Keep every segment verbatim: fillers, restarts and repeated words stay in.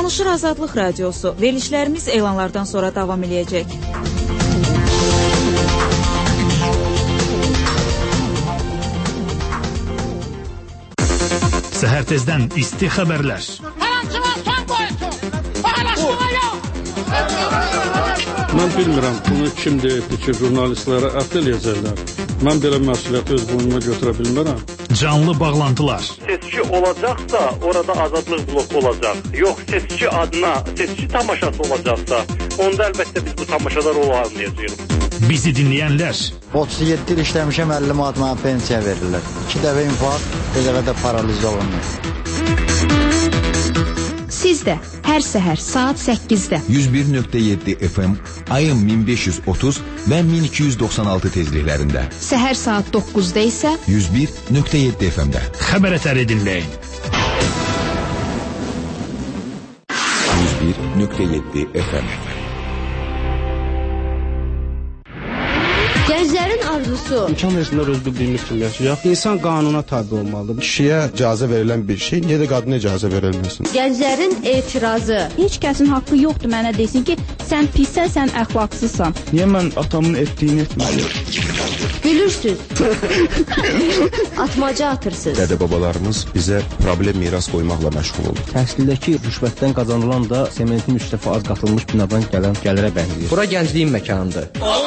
Danışır Azadlıq Radiosu. Verilişlərimiz elanlardan sonra davam edəcək. Səhər tezdən isti xəbərlər. Mən bilmirəm, bunu kim deyibdir ki, jurnalistlərə ət eləyəcəklər. Mən belə məsuliyyəti öz boynuma götürə bilmərəm. Canlı bağlantılar. Seçki olacaqsa, orada azadlıq bloku olacaq. Yox, seçki adına, seçki tamaşası olacaqsa, onda əlbəttə biz bu tamaşalar olmayacağıq. Bizi dinləyənlər. otuz yeddi il işləmişəm, əlli manat mənə pensiya verirlər. İki dəfə infarkt, bir dəfə də paraliz olunmuş. Siz də hər səhər saat səkkizdə yüz bir nöqtə yeddi F M, ayın min beş yüz otuz və min iki yüz doxsan altı tezliklərində. Səhər saat doqquzda isə yüz bir nöqtə yeddi F M-də. Xəbər ətəri dinləyin. yüz bir nöqtə yeddi F M. Gənclərin arzusu. İmkan versinlər öz bildiyimiz kimi yaşayaq. İnsan qanuna tabi olmalıdır. Kişiyə icazə verilən bir şey, niyə də qadına icazə verilməsin? Gənclərin etirazı. Heç kəsin haqqı yoxdur mənə desin ki, sən pissən, sən əxlaqsızsan. Niyə mən atamın etdiyini etməliyim? Gülürsüz. Atmaca atırsınız. Dədə-babalarımız bizə problem miras qoymaqla məşğul oldu. Təhsildəki rüşvətdən qazanılan da sementin üç dəfə az qatılmış binadan gələn gəlirə bənzəyir. Bura gəncliyin məkanıdır.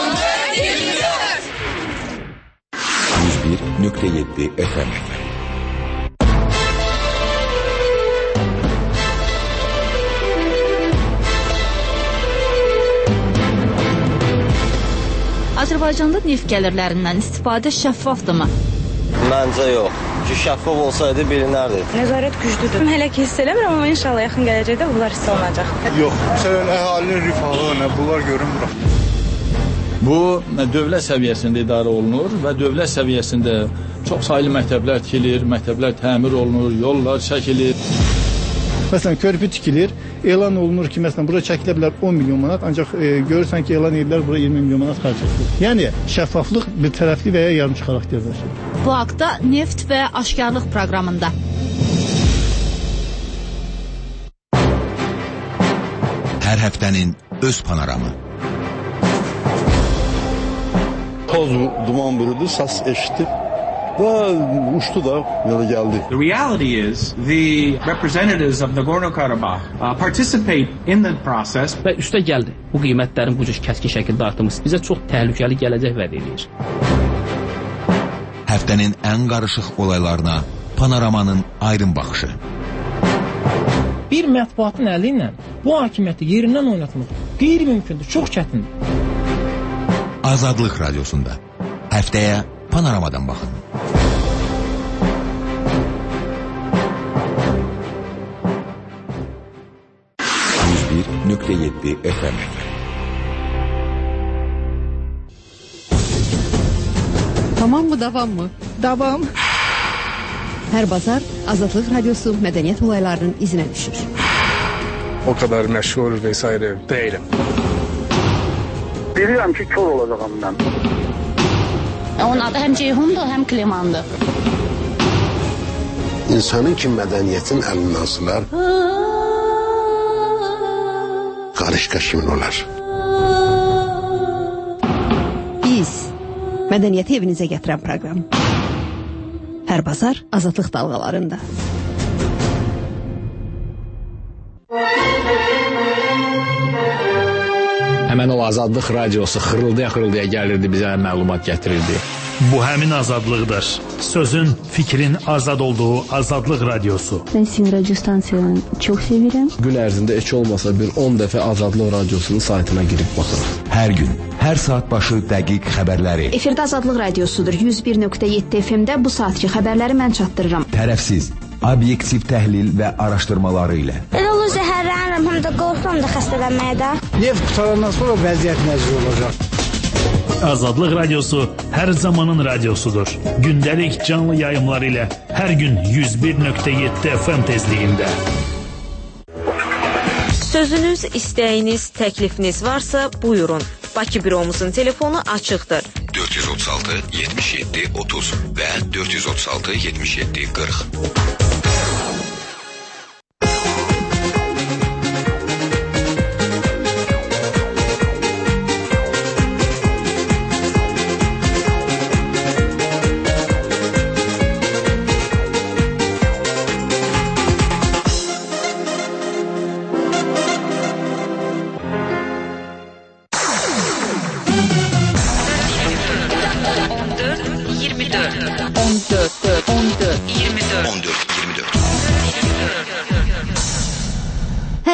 yüz bir nöqtə yeddi F M. Azərbaycanda neft gəlirlərindən istifadə şəffafdırmı? Məncə yox. Ki şəffaf olsaydı bilinərdi. Nəzarət güclüdür. Hələ ki hiss eləmirəm, amma inşallah yaxın gələcəkdə bunlar hiss olunacaq. Yox, məsələn, əhalinin rifahı, nə bunlar görünmür. Bu, dövlət səviyyəsində idarə olunur və dövlət səviyyəsində çox saylı məktəblər tikilir, məktəblər təmir olunur, yollar çəkilir. Məsələn, körpü tikilir, elan olunur ki, məsələn, bura çəkilə bilər on milyon manat, ancaq e, görürsən ki, elan edirlər, bura iyirmi milyon manat xərc edilir. Yəni, şəffaflıq bir tərəfli və ya yarımçı xarakterdir. Bu haqda Neft və Aşkarlıq proqramında. Hər həftənin öz panoramı. Toz duman bürüdü, səs eşitdi və uçdu da, yola gəldi. The reality is the representatives of Nagorno-Karabakh uh, participate in the process. Və üstə gəldi. Bu qiymətlərin bu cür kəskin şəkildə artımı bizə çox təhlükəli gələcək vəd edir. Həftənin ən qarışıq olaylarına panoramanın aydın baxışı. Bir mətbuatın əli ilə bu hakimiyyəti yerindən oynatmaq qeyri-mümkündür, çox çətindir. Azadlıq Radiosunda həftəyə panoramadan baxın. yüz bir nöqtə yeddi F M. Tamam mı, davam mı? Davam. Hər bazar Azadlıq Radiosu mədəniyyət olaylarının izinə düşür. O kadar məşğul vesaire değilim. Bilirəm ki, kör olacağım mən. Onun adı həm Ceyhundur, həm Klimandır. İnsanın ki, mədəniyyətin əlindən asılar, qarışqa kimin olar? Biz, mədəniyyəti evinizə gətirən proqram. Hər bazar Azadlıq dalğalarında. Həmən o Azadlıq Radiosu xırıldaya-xırıldaya gəlirdi, bizə məlumat gətirirdi. Bu həmin azadlıqdır. Sözün, fikrin azad olduğu Azadlıq Radiosu. Mən sizin radyo stansiyalarını çox sevirəm. Gün ərzində heç olmasa bir on dəfə Azadlıq Radiosunun saytına girib baxırıq. Hər gün, hər saat başı dəqiq xəbərləri. Efirdə Azadlıq Radiosudur. yüz bir nöqtə yeddi F M-də bu saatki xəbərləri mən çatdırıram. Tərəfsiz, obyektiv təhlil və araşdırmaları ilə. Elə olur zəhərlənirəm, həm də qorxuram da xəstələnməyə də. Neft qutarandan sonra vəziyyət nəzir olacaq. Azadlıq Radiosu hər zamanın radiosudur. Gündəlik canlı yayımlar ilə hər gün yüz bir nöqtə yeddi F M tezliyində. Sözünüz, istəyiniz, təklifiniz varsa buyurun. Bakı büromuzun telefonu açıqdır. dörd yüz otuz altı yetmiş yeddi otuz və dörd yüz otuz altı yetmiş yeddi qırx.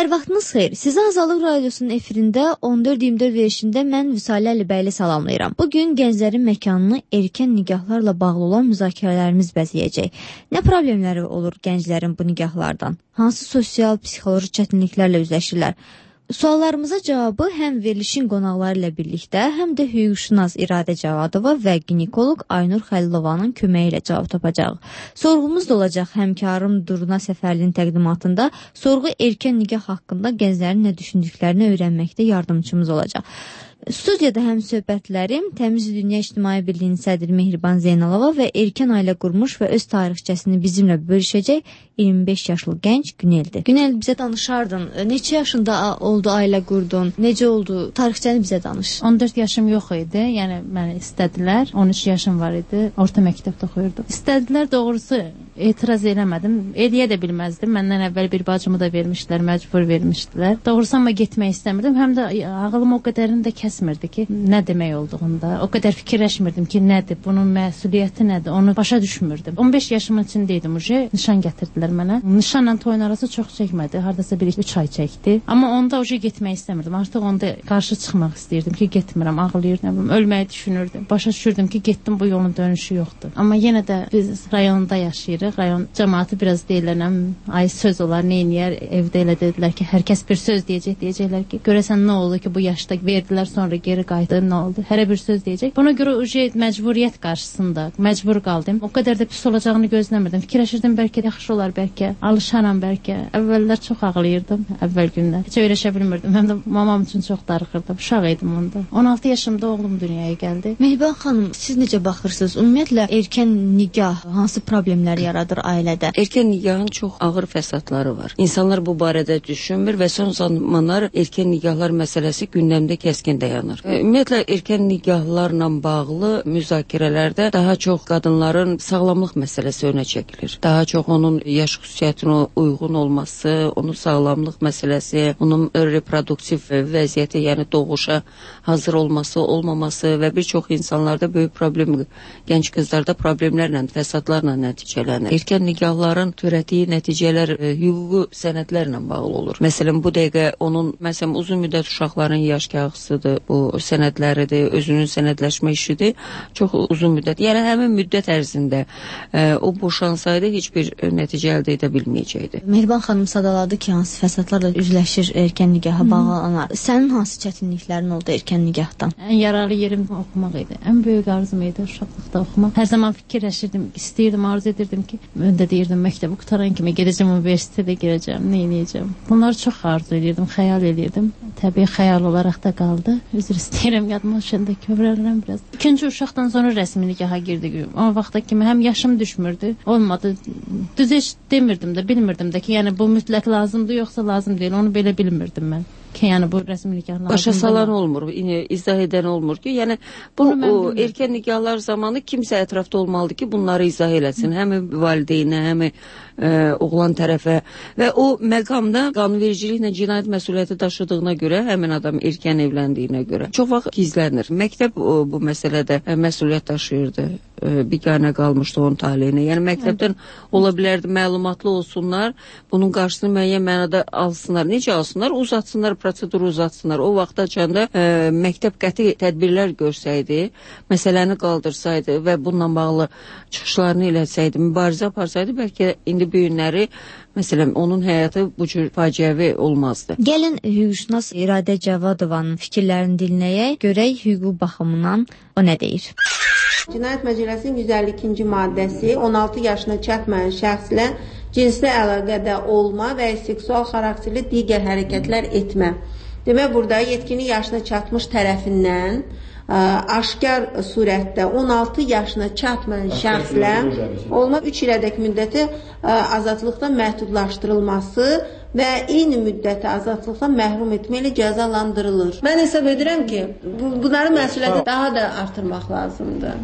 Hər vaxtınız xeyir. Sizi Azadlıq Radiosunun efirində on dörd iyirmi dörd verişində mən Vüsalə Əlibəyli salamlayıram. Bugün gənclərin məkanını erkən nigahlarla bağlı olan müzakirələrimiz bəzəyəcək. Nə problemləri olur gənclərin bu nigahlardan? Hansı sosial, psixoloji çətinliklərlə üzləşirlər? Suallarımıza cavabı həm verilişin qonaqları ilə birlikdə, həm də hüquqşünas İradə Cavadova və ginekoloq Aynur Xəlilovanın köməyi ilə cavab tapacaq. Sorğumuz da olacaq həmkarım Durna Səfərlinin təqdimatında. Sorğu erkən nigah haqqında gənclərin nə düşündüklərini öyrənməkdə yardımçımız olacaq. Studiyada həm söhbətlərim Təmiz Dünya İctimai Birliyinin sədri Mehriban Zeynalova və erkən ailə qurmuş və öz tarixçəsini bizimlə bölüşəcək iyirmi beş yaşlı gənc Güneldir. Günel, bizə danışardın. Neçə yaşında oldu, ailə qurdun? Necə oldu? Tarixçəni bizə danış. on dörd yaşım yox idi. Yəni məni istədilər. on üç yaşım var idi. Orta məktəbdə oxuyurdum. İstədilər, doğrusu etiraz eləmədim. Eləyə də bilməzdim. Məndən əvvəl bir bacımı da vermişdilər, məcbur vermişdilər. Doğrusu amma getmək istəmirdim. Həm də ağlım o qədərini də kəsmirdi ki, nə demək olduğunda. O qədər fikirləşmirdim ki, nədir, bunun məsuliyyəti nədir, onu başa düşmürdüm. on beş yaşımın içindəydim uje, nişan gətirdilər mənə. Nişanla toyun arası çox çəkmədi, hardasa bir üç ay çəkdi. Amma onda uje getmək istəmirdim. Artıq onda qarşı çıxmaq istəyirdim ki, getmirəm, ağlayırdım, ölməyi düşünürdüm. Başa düşürdüm ki, getdim, bu yolun dönüşü yoxdur. Amma yenə də biz rayonda yaşayırıq. Rayon cəmaatı biraz deyilənəm, ay söz olar, nə eləyər, evdə elə dedilər ki, hər kəs bir söz deyəcək, deyəcəklər ki, görəsən nə oldu ki, bu yaşda verdilər, sonra geri qayıtdı, nə oldu? Hərə bir söz deyəcək. Buna görə uje məcburiyyət qarşısında məcbur qaldım. O qədər də pis olacağını gözləmirdim. Fikirləşirdim, bəlkə yaxşı olar, bəlkə alışaram, bəlkə. Əvvəllər çox ağlayırdım, əvvəl günlər. Heç öyrəşə bilmirdim. Həm də mamam üçün çox darıxırdım. Uşaq idim onda. on altı yaşımda oğlum dünyaya gəldi. Mehriban xanım, siz necə baxırsınız? Ümumiyyətlə erkən nigah hansı problemlər yaradır ailədə? Erkən nigahın çox ağır fəsadları var. İnsanlar bu barədə düşünmür və son zamanlar erkən nigahlar məsələsi gündəmdə kəskin dayanır. Ümumiyyətlə erkən nigahlarla bağlı müzakirələrdə daha çox qadınların sağlamlıq məsələsi önə çəkilir. Daha çox onun yaş xüsusiyyətinə uyğun olması, onun sağlamlıq məsələsi, onun reproduktiv vəziyyəti, yəni doğuşa hazır olması, olmaması və bir çox insanlarda böyük problem, gənc qızlarda problemlərlə, fəsadlarla nəticələnir. Erkən nigahların törətdiyi nəticələr hüquqi sənədlərlə bağlı olur. Məsələn, bu dəqiqə onun, məsələn, uzun müddət uşaqların yaş kağızıdır, bu sənədləridir, özünün sənədləşmə işidir, çox uzun müddət. Yəni, həmin müddət ərzində ə, o boşansaydı heç bir nəticə əldə edə bilməyəcəkdi. Mehriban xanım sadaladı ki, hansı fəsadlarla üzləşir erkən nigaha bağlanar. Sənin hansı çətinliklərin oldu erkən nigahdan? Ən yararlı yerim oxumaq idi. Ən böyük arzum idi uşaqlıqda oxumaq. Hər zaman fikirləşirdim, istəyirdim, arzu edirdim ki, mən də deyirdim, məktəbi qutaran kimi gedəcəm, universitetə girəcəm, nə edəcəm. Bunları çox arzu edirdim, xəyal edirdim. Təbii xəyal olaraq da qaldı. Üzr istəyirəm, yadıma düşəndə kövrəlirəm biraz. İkinci uşaqdan sonra rəsmi nigaha girdik. O vaxtda kimi həm yaşım düşmürdü, olmadı. Düz heç demirdim də, bilmirdim də ki, yəni bu mütləq lazımdır, yoxsa lazım deyil, onu belə bilmirdim mən. Ki, yəni bu rəsmi nikah lazımdır. Başa salan olmur, izah edən olmur ki, yəni bu o, erkən nikahlar zamanı kimsə ətrafda olmalıdır ki, bunları izah eləsin. Həm valideynə, həm ə, oğlan tərəfə və o məqamda qanunvericiliklə cinayət məsuliyyəti daşıdığına görə, həmin adam erkən evləndiyinə görə çox vaxt gizlənir. Məktəb o, bu məsələdə ə, məsuliyyət daşıyırdı. Biganə qalmışdı onun taleyinə. Yəni məktəbdən ola bilərdi, məlumatlı olsunlar, bunun qarşısını müəyyən mənada alsınlar. Necə alsınlar? Uzatsınlar, proseduru uzatsınlar. O vaxt açanda ə, məktəb qəti tədbirlər görsəydi, məsələni qaldırsaydı və bununla bağlı çıxışlarını eləsəydi, mübarizə aparsaydı, bəlkə indi bu günləri məsələn, onun həyatı bu cür faciəvi olmazdı. Gəlin hüquqşünas İradə Cavadovanın fikirlərini dinləyək, görək hüquq baxımından o nə deyir. Cinayət Məcəlləsinin yüz əlli ikinci maddəsi on altı yaşına çatmayan şəxslə cinsli əlaqədə olma və seksual xarakterli digər hərəkətlər etmə. Demək, burada yetkini yaşına çatmış tərəfindən ə, aşkar surətdə on altı yaşına çatmayan şəxslə olma üç ilədək müddəti ə, azadlıqdan məhdudlaşdırılması və eyni müddəti azadlıqdan məhrum etməklə cəzalandırılır. Mən hesab edirəm ki, bu, bunların məsuliyyəti daha da artırmaq lazımdır.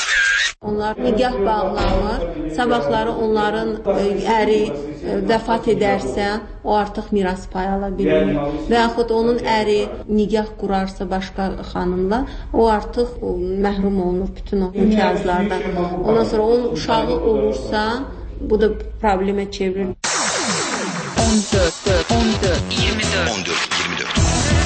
Onlar nigah bağlanır, sabahları onların əri vəfat edərsə, o artıq miras payı ala bilir. Və yaxud onun əri nigah qurarsa başqa xanımla, o artıq məhrum olunur bütün o imtiyazlardan. Ondan sonra onun uşağı olursa, bu da problemə çevrilir. on on dörd, on dörd, iyirmi dörd. on dörd iyirmi dörd.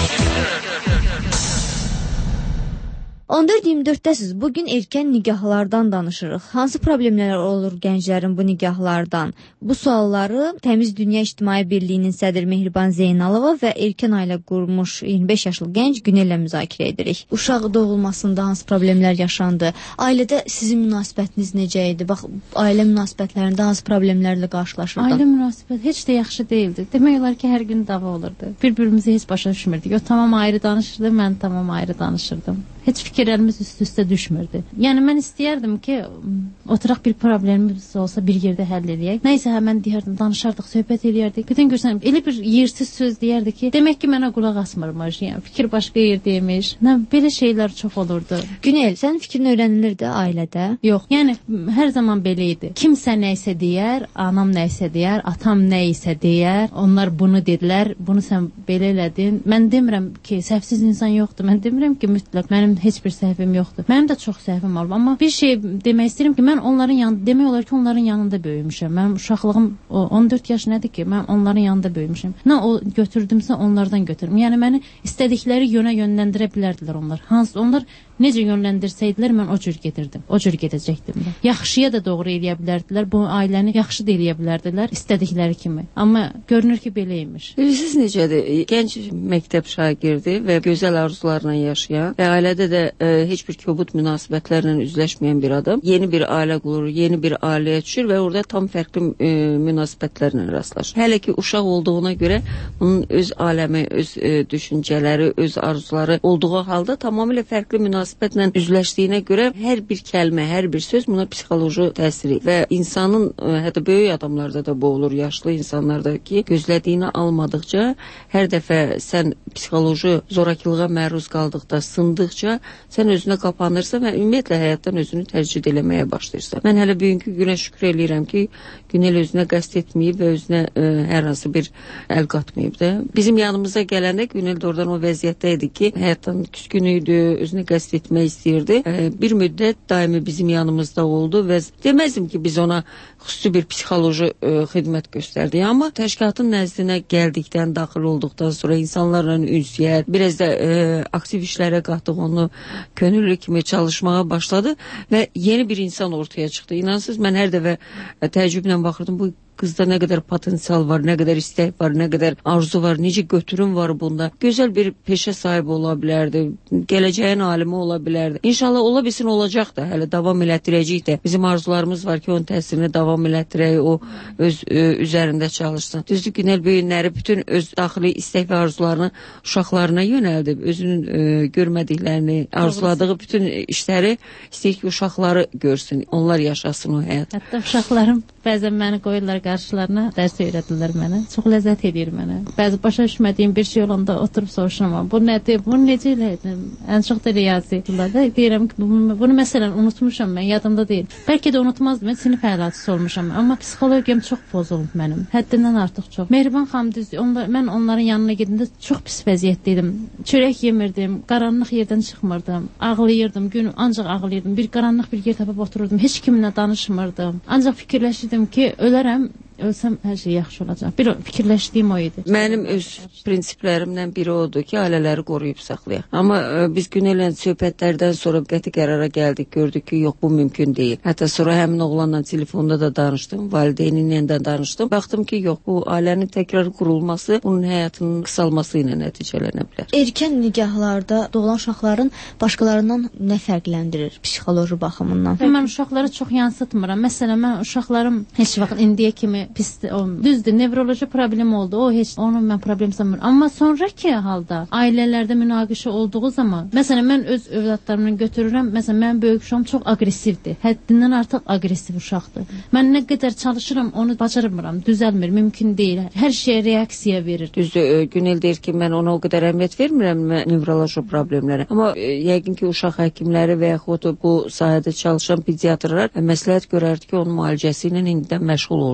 on dörd iyirmi dörddəsiz. Bugün erkən nigahlardan danışırıq. Hansı problemlər olur gənclərin bu nigahlardan? Bu sualları Təmiz Dünya İctimai Birliyinin sədri Mehriban Zeynalova və erkən ailə qurmuş iyirmi beş yaşlı gənc Günellə müzakirə edirik. Uşaq doğulmasında hansı problemlər yaşandı? Ailədə sizin münasibətiniz necə idi? Bax, ailə münasibətlərində hansı problemlərlə qarşılaşırdın? Ailə münasibət heç də yaxşı deyildi. Demək olar ki, hər gün dava olurdu. Bir-birimizi heç başa düşmürdük. O tamam ayrı danışırdı, mən tamam ayrı danışırdım. Heç fikirlərimiz üst-üstə düşmürdü. Yəni mən istəyərdim ki, oturaq bir problemimiz olsa bir yerdə həll eləyək. Nəysə həmən deyərdim, danışardıq, söhbət eləyərdik. Birdən görsən, elə bir yersiz söz deyərdi ki, demək ki, mənə qulaq asmırmış. Yəni fikir başqa yerdəymiş. Nə belə şeylər çox olurdu. Günel, sənin fikrin öyrənilirdi ailədə? Yox. Yəni hər zaman belə idi. Kimsə nə isə deyər, anam nə isə deyər, atam nə isə deyər. Onlar bunu dedilər, bunu sən belə elədin. Mən demirəm ki, səhvsiz insan yoxdur. Mən demirəm ki, mütləq mənim heç bir səhvim yoxdur. Mənim də çox səhvim olub, amma bir şey demək istəyirəm ki, mən onların yanında, demək olar ki, onların yanında böyümüşəm. Mənim uşaqlığım on dörd yaş nədir ki, mən onların yanında böyümüşəm. Nə o götürdümsə onlardan götürüm. Yəni məni istədikləri yönə yönləndirə bilərdilər onlar. Hansı onlar necə yönləndirsəydilər, mən o cür gedirdim. O cür gedəcəkdim də. Yaxşıya da doğru eləyə bilərdilər. Bu ailəni yaxşı da eləyə bilərdilər istədikləri kimi. Amma görünür ki, belə imiş. Bilirsiniz necədir? Gənc məktəb şagirdi və gözəl arzularla yaşayan və ailədə də e, heç bir kobud münasibətlərlə üzləşməyən bir adam yeni bir ailə qurur, yeni bir ailəyə düşür və orada tam fərqli e, münasibətlərlə rastlaşır. Hələ ki uşaq olduğuna görə onun öz aləmi, öz e, düşüncələri, öz arzuları olduğu halda tamamilə fərqli münasibətlə üzləşdiyinə görə hər bir kəlmə, hər bir söz buna psixoloji təsiri və insanın e, hətta böyük adamlarda da bu olur, yaşlı insanlarda ki, gözlədiyini almadıqca hər dəfə sən psixoloji zorakılığa məruz qaldıqda, sındıqca sən özünə qapanırsan və ümumiyyətlə həyatdan özünü tərcid eləməyə başlayırsan. Mən hələ bugünkü günə şükür eləyirəm ki, Günel özünə qəsd etməyib və özünə ə, hər hansı bir əl qatmayıb da. Bizim yanımıza gələndə Günel də oradan o vəziyyətdə idi ki, həyatdan küskün idi, özünə qəsd etmək istəyirdi. Ə, bir müddət daimi bizim yanımızda oldu və deməzdim ki, biz ona xüsusi bir psixoloji ə, xidmət göstərdik, amma təşkilatın nəzdinə gəldikdən, daxil olduqdan sonra insanlarla ünsiyyət, biraz da ə, aktiv işlərə qatdıq, onu könüllü kimi çalışmağa başladı və yeni bir insan ortaya çıxdı. İnansız, mən hər dəfə təəccüblə baxırdım, bu qızda nə qədər potensial var, nə qədər istək var, nə qədər arzu var, necə götürüm var bunda. Gözəl bir peşə sahibi ola bilərdi, gələcəyin alimi ola bilərdi. İnşallah ola bilsin, olacaq da, hələ davam elətdirəcək də. Bizim arzularımız var ki, onun təsirini davam elətdirək, o öz ö, üzərində çalışsın. Düzdür, Günel bu günləri bütün öz daxili istək və arzularını uşaqlarına yönəldib, özünün ö, görmədiklərini, arzuladığı bütün işləri istəyir ki, uşaqları görsün, onlar yaşasın o həyat. Hətta uşaqlarım bəzən məni qoyurlar qarşılarına, dərs öyrədirlər mənə. Çox ləzzət edir mənə. Bəzi başa düşmədiyim bir şey olanda oturub soruşuram. Bu nədir? Bu necə elədim? Ən çox da riyazi. Deyirəm ki, bunu, bunu məsələn unutmuşam mən, yadımda deyil. Bəlkə də unutmazdım, mən sinif əhlatçısı olmuşam. Amma psixologiyam çox pozulub mənim. Həddindən artıq çox. Mehriban xanım düz, onlar, mən onların yanına gedəndə çox pis vəziyyətdəydim. Çörək yemirdim, qaranlıq yerdən çıxmırdım. Ağlayırdım, gün ancaq ağlayırdım. Bir qaranlıq bir yer tapıb otururdum. Heç kiminlə danışmırdım. Ancaq fikirləşirdim ki, ölərəm, ölsəm hər şey yaxşı olacaq. Bir fikirləşdiyim o idi. Mənim öz prinsiplərimdən biri odur ki, ailələri qoruyub saxlayaq. Amma ə, biz Günellə söhbətlərdən sonra qəti qərara gəldik, gördük ki, yox, bu mümkün deyil. Hətta sonra həmin oğlanla telefonda da danışdım, valideyninlə də danışdım. Baxdım ki, yox, bu ailənin təkrar qurulması bunun həyatının qısalması ilə nəticələnə bilər. Erkən nigahlarda doğulan uşaqların başqalarından nə fərqləndirir psixoloji baxımından? Mən uşaqları çox yansıtmıram. Məsələn, mən uşaqlarım heç vaxt indiyə kimi pis, o, düzdür, nevroloji problem oldu. O heç onu mən problem sanmıram. Amma sonraki halda ailələrdə münaqişə olduğu zaman, məsələn, mən öz övladlarımı götürürəm. Məsələn, mən böyük uşağım çox aqressivdir. Həddindən artıq aqressiv uşaqdır. Mən nə qədər çalışıram, onu bacarmıram, düzəlmir, mümkün deyil. Hər şeyə reaksiya verir. Düzdür, Günel deyir ki, mən ona o qədər əhəmiyyət vermirəm nevroloji problemlərə. Amma e, yəqin ki, uşaq həkimləri və yaxud bu sahədə çalışan pediatrlar məsləhət görərdi ki, onun müalicəsi ilə indidən məşğul olsun.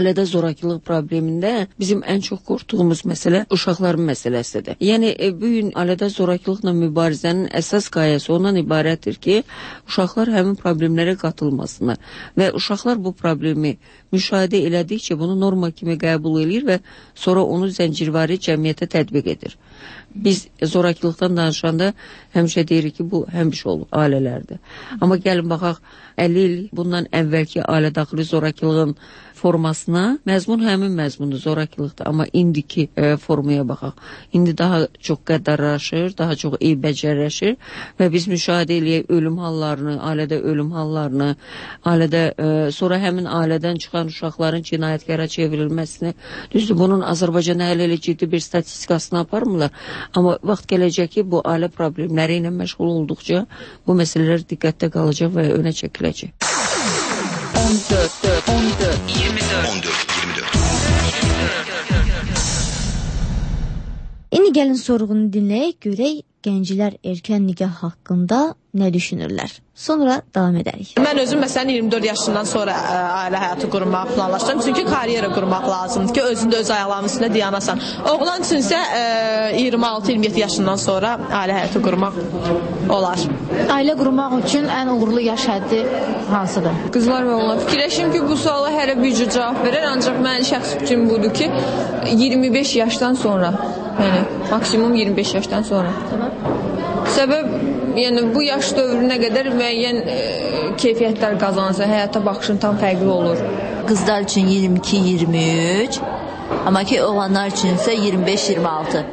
ailədə zorakılıq problemində bizim ən çox qorxduğumuz məsələ uşaqların məsələsidir. Yəni e, bu gün ailədə zorakılıqla mübarizənin əsas qayəsi ondan ibarətdir ki, uşaqlar həmin problemlərə qatılmasınlar və uşaqlar bu problemi müşahidə elədikcə bunu norma kimi qəbul edir və sonra onu zəncirvari cəmiyyətə tətbiq edir. Biz zorakılıqdan danışanda həmişə deyirik ki, bu həmişə olub ailələrdə. Amma gəlin baxaq, əlli il bundan əvvəlki ailə daxili zorakılığın formasına, məzmun həmin məzmunlu zorakılıqdır. Amma indiki e, formaya baxaq. İndi daha çox qəddarlaşır, daha çox eybəcərləşir və biz müşahidə eləyək ölüm hallarını, ailədə ölüm hallarını, ailədə e, sonra həmin ailədən çıxan uşaqların cinayətkara çevrilməsini. Düzdür, bunun Azərbaycanda hələ elə ciddi bir statistikasını aparmırlar. Amma vaxt gələcək ki, bu ailə problemləri ilə məşğul olduqca bu məsələlər diqqətdə qalacaq və önə çəkiləcək. on dörd, on dörd, iyirmi dörd. on dörd, iyirmi dörd. İndi gəlin sorğunu dinləyək, görək gənclər erkən nikah haqqında nə düşünürlər? Sonra davam edərik. Mən özüm məsələn iyirmi dörd yaşından sonra ə, ailə həyatı qurmaq planlaşdırdım. Çünki karyera qurmaq lazımdır ki, özündə öz ayaqlarının üstündə dayanasan. Oğlan üçün isə iyirmi altı iyirmi yeddi yaşından sonra ailə həyatı qurmaq olar. Ailə qurmaq üçün ən uğurlu yaş həddi hansıdır? Qızlar və oğlan. Fikirləşim ki, bu suala hərə bir cür cavab verər, ancaq mənim şəxsi fikrim budur ki, iyirmi beş yaşdan sonra, yəni maksimum iyirmi beş yaşdan sonra. Tamam. Səbəb, yəni bu yaş dövrünə qədər müəyyən e, keyfiyyətlər qazanırsa, həyata baxışın tam fərqli olur. Qızlar üçün iyirmi iki iyirmi üç, amma ki oğlanlar üçün isə iyirmi beş iyirmi altı.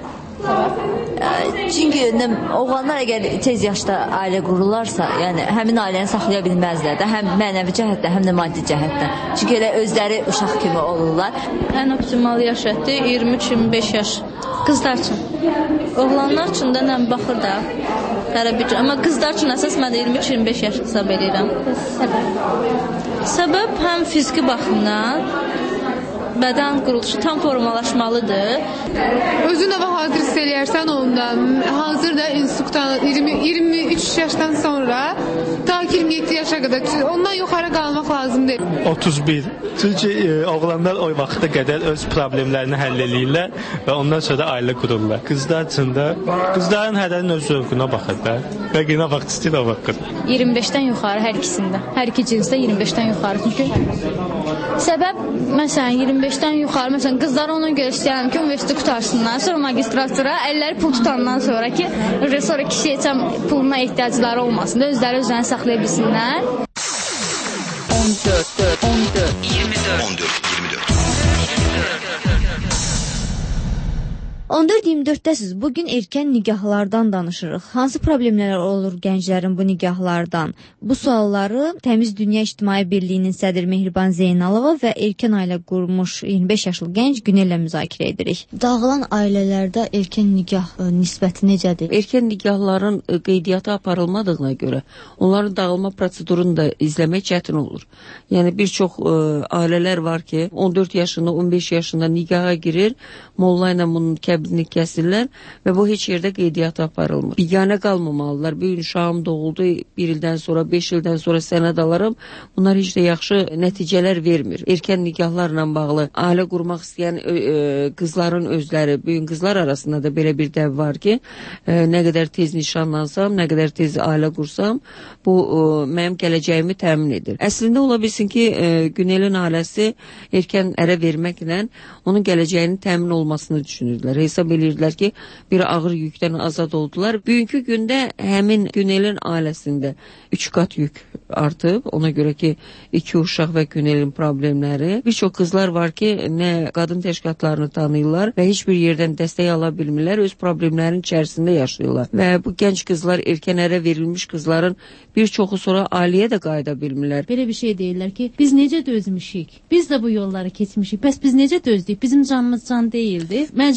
Çünki oğlanlar əgər tez yaşda ailə qururlarsa, yəni həmin ailəni saxlaya bilməzlər də, həm mənəvi cəhətdən, həm də maddi cəhətdən. Çünki elə özləri uşaq kimi olurlar. Ən optimal yaş həddi iyirmi üç iyirmi beş yaş. Qızlar üçün. Oğlanlar üçün də nə baxır da. Tərəbicə. Amma qızlar üçün əsas mən iyirmi üç iyirmi beş yaş hesab edirəm. Səbəb? Səbəb həm fiziki baxımdan bədən quruluşu tam formalaşmalıdır. Özünə və hazır hiss eləyərsən ondan. Hazırda institutdan iyirmi iyirmi üç yaşdan sonra ta ki iyirmi yeddi yaşa qədər ondan yuxarı qalmaq lazımdır. otuz bir. Çünki e, oğlanlar o vaxta qədər öz problemlərini həll eləyirlər və ondan sonra ailə qururlar. Qızlar üçün də qızların hərənin öz zövqünə baxır da. Və qına vaxt istəyir o vaxt. iyirmi beşdən yuxarı hər ikisində. Hər iki cinsdə iyirmi beşdən yuxarı. Çünki səbəb məsələn iyirmi beşdən yuxarı, məsələn qızlar ona görə istəyirəm ki, universitet qutarsınlar, sonra magistratura, əlləri pul tutandan sonra ki, sonra kişiyə heç puluna ehtiyacları olmasın da, özləri özlərini saxlaya bilsinlər. on dörd, on dörd, iyirmi dörd. on dörd, iyirmi dörd. on dörd iyirmi dörddəsiz. Bugün erkən nikahlardan danışırıq. Hansı problemlər olur gənclərin bu nikahlardan? Bu sualları Təmiz Dünya İctimai Birliyinin sədri Mehriban Zeynalova və erkən ailə qurmuş iyirmi beş yaşlı gənc Günellə müzakirə edirik. Dağılan ailələrdə erkən nikah nisbəti necədir? Erkən nikahların qeydiyyatı aparılmadığına görə onların dağılma prosedurunu da izləmək çətin olur. Yəni bir çox ə, ailələr var ki, on dörd yaşında, on beş yaşında nikaha girir, molla ilə bunun kəbinini kəsirlər və bu heç yerdə qeydiyyatı aparılmır. Biganə qalmamalılar. Bir gün uşağım doğuldu, bir ildən sonra, beş ildən sonra sənəd alaram. Bunlar heç də yaxşı nəticələr vermir. Erkən nikahlarla bağlı ailə qurmaq istəyən ə, ə, qızların özləri, bu gün qızlar arasında da belə bir dəv var ki, ə, nə qədər tez nişanlansam, nə qədər tez ailə qursam, bu ə, mənim gələcəyimi təmin edir. Əslində ola bilsin ki, ə, Günelin ailəsi erkən ərə verməklə onun gələcəyinin təmin olmasını düşünürdülər. Hesab edirdilər ki, bir ağır yükdən azad oldular. Bugünkü gündə həmin Günelin ailəsində üç qat yük artıb. Ona görə ki, iki uşaq və Günelin problemləri. Bir çox qızlar var ki, nə qadın təşkilatlarını tanıyırlar və heç bir yerdən dəstək ala bilmirlər. Öz problemlərin içərisində yaşayırlar. Və bu gənc qızlar, erkən ərə verilmiş qızların bir çoxu sonra ailəyə də qayıda bilmirlər. Belə bir şey deyirlər ki, biz necə dözmüşük? Biz də bu yolları keçmişik. Bəs biz necə dözdük? Bizim canımız can deyildi. Məcbursan.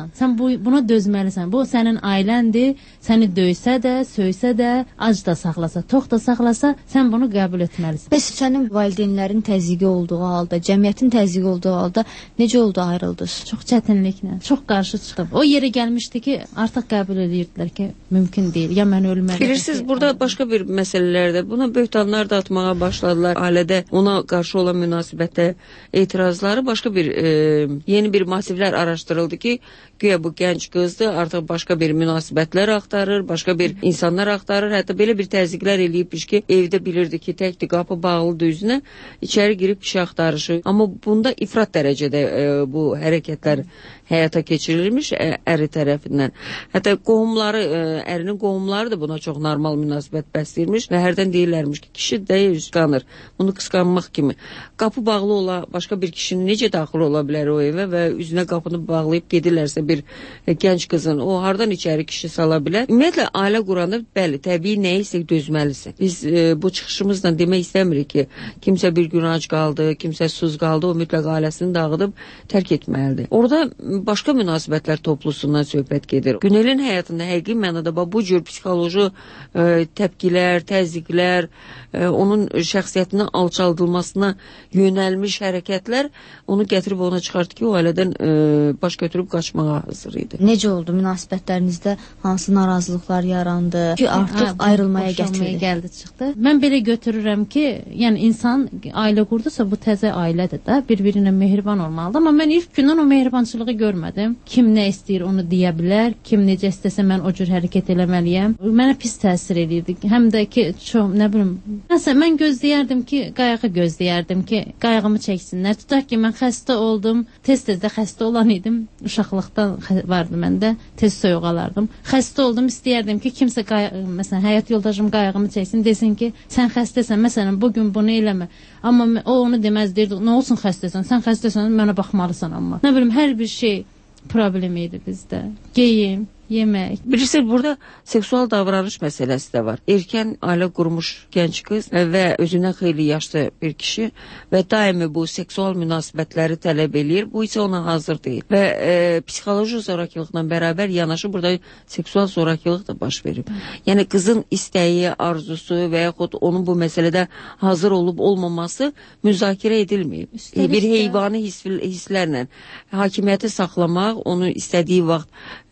insansan. Sən bu, buna dözməlisən. Bu sənin ailəndir. Səni döysə də, söysə də, ac da saxlasa, tox da saxlasa, sən bunu qəbul etməlisən. Bəs sənin valideynlərin təzyiqi olduğu halda, cəmiyyətin təzyiqi olduğu halda necə oldu ayrıldınız? Çox çətinliklə, çox qarşı çıxdım. O yerə gəlmişdi ki, artıq qəbul edirdilər ki, mümkün deyil. Ya mən ölməliyəm. Bilirsiniz, ki, burada başqa bir məsələlərdə buna böhtanlar da atmağa başladılar. Ailədə ona qarşı olan münasibətdə etirazları başqa bir e, yeni bir masivlər araşdırıldı ki, güya bu gənc qızdır, artıq başqa bir münasibətlər axtarır, başqa bir insanlar axtarır. Hətta belə bir təzyiqlər eləyibmiş ki, evdə bilirdi ki, təkdir, qapı bağlıdır üzünə, içəri girib kişi axtarışı. Amma bunda ifrat dərəcədə e, bu hərəkətlər həyata keçirilmiş ə, əri tərəfindən. Hətta qohumları, ə, ərinin qohumları da buna çox normal münasibət bəsləyirmiş və hərdən deyirlərmiş ki, kişi deyir, qısqanır. Bunu qısqanmaq kimi. Qapı bağlı ola, başqa bir kişinin necə daxil ola bilər o evə və üzünə qapını bağlayıb gedirlərsə bir ə, gənc qızın, o hardan içəri kişi sala bilər? Ümumiyyətlə, ailə quranda, bəli, təbii nəyisə dözməlisin. Biz ə, bu çıxışımızla demək istəmirik ki, kimsə bir gün ac qaldı, kimsə susuz qaldı, o mütləq ailəsini dağıdıb tərk etməlidir. Orada başqa münasibətlər toplusundan söhbət gedir. Günelin həyatında həqiqi mənada bu cür psixoloji e, təpkilər, təzyiqlər, e, onun şəxsiyyətinin alçaldılmasına yönəlmiş hərəkətlər onu gətirib ona çıxartdı ki, o ailədən e, baş götürüb qaçmağa hazır idi. Necə oldu münasibətlərinizdə hansı narazılıqlar yarandı ki, artıq hə, ayrılmaya gətirdi? Gəldi, çıxdı. Mən belə götürürəm ki, yəni insan ailə qurdusa bu təzə ailədir də, bir-birinə mehriban olmalıdır. Amma mən ilk gündən o mehribançılığı görmədim. Kim nə istəyir onu deyə bilər, kim necə istəsə mən o cür hərəkət eləməliyəm. Mənə pis təsir edirdi. Həm də ki, çox, nə bilim, məsələn, mən gözləyərdim ki, qayğı gözləyərdim ki, qayğımı çəksinlər. Tutaq ki, mən xəstə oldum, tez-tez də xəstə olan idim. Uşaqlıqdan vardı məndə, tez soyuq alardım. Xəstə oldum, istəyərdim ki, kimsə qayğı, məsələn, həyat yoldaşım qayğımı çəksin, desin ki, sən xəstəsən, məsələn, bugün bunu eləmə. Amma o onu deməz, deyirdi, nə olsun xəstəsən, sən xəstəsən, mənə baxmalısan amma. Nə bilim, hər bir şey problem idi bizdə. Geyim, yemək. Bilirsiniz, burada seksual davranış məsələsi də var. Erkən ailə qurmuş gənc qız və özündən xeyli yaşlı bir kişi və daimi bu seksual münasibətləri tələb eləyir. Bu isə ona hazır deyil. Və e, psixoloji zorakılıqla bərabər yanaşı burada seksual zorakılıq da baş verib. Yəni qızın istəyi, arzusu və yaxud onun bu məsələdə hazır olub olmaması müzakirə edilməyib. E, bir heyvani his, hisslərlə hakimiyyəti saxlamaq, onu istədiyi vaxt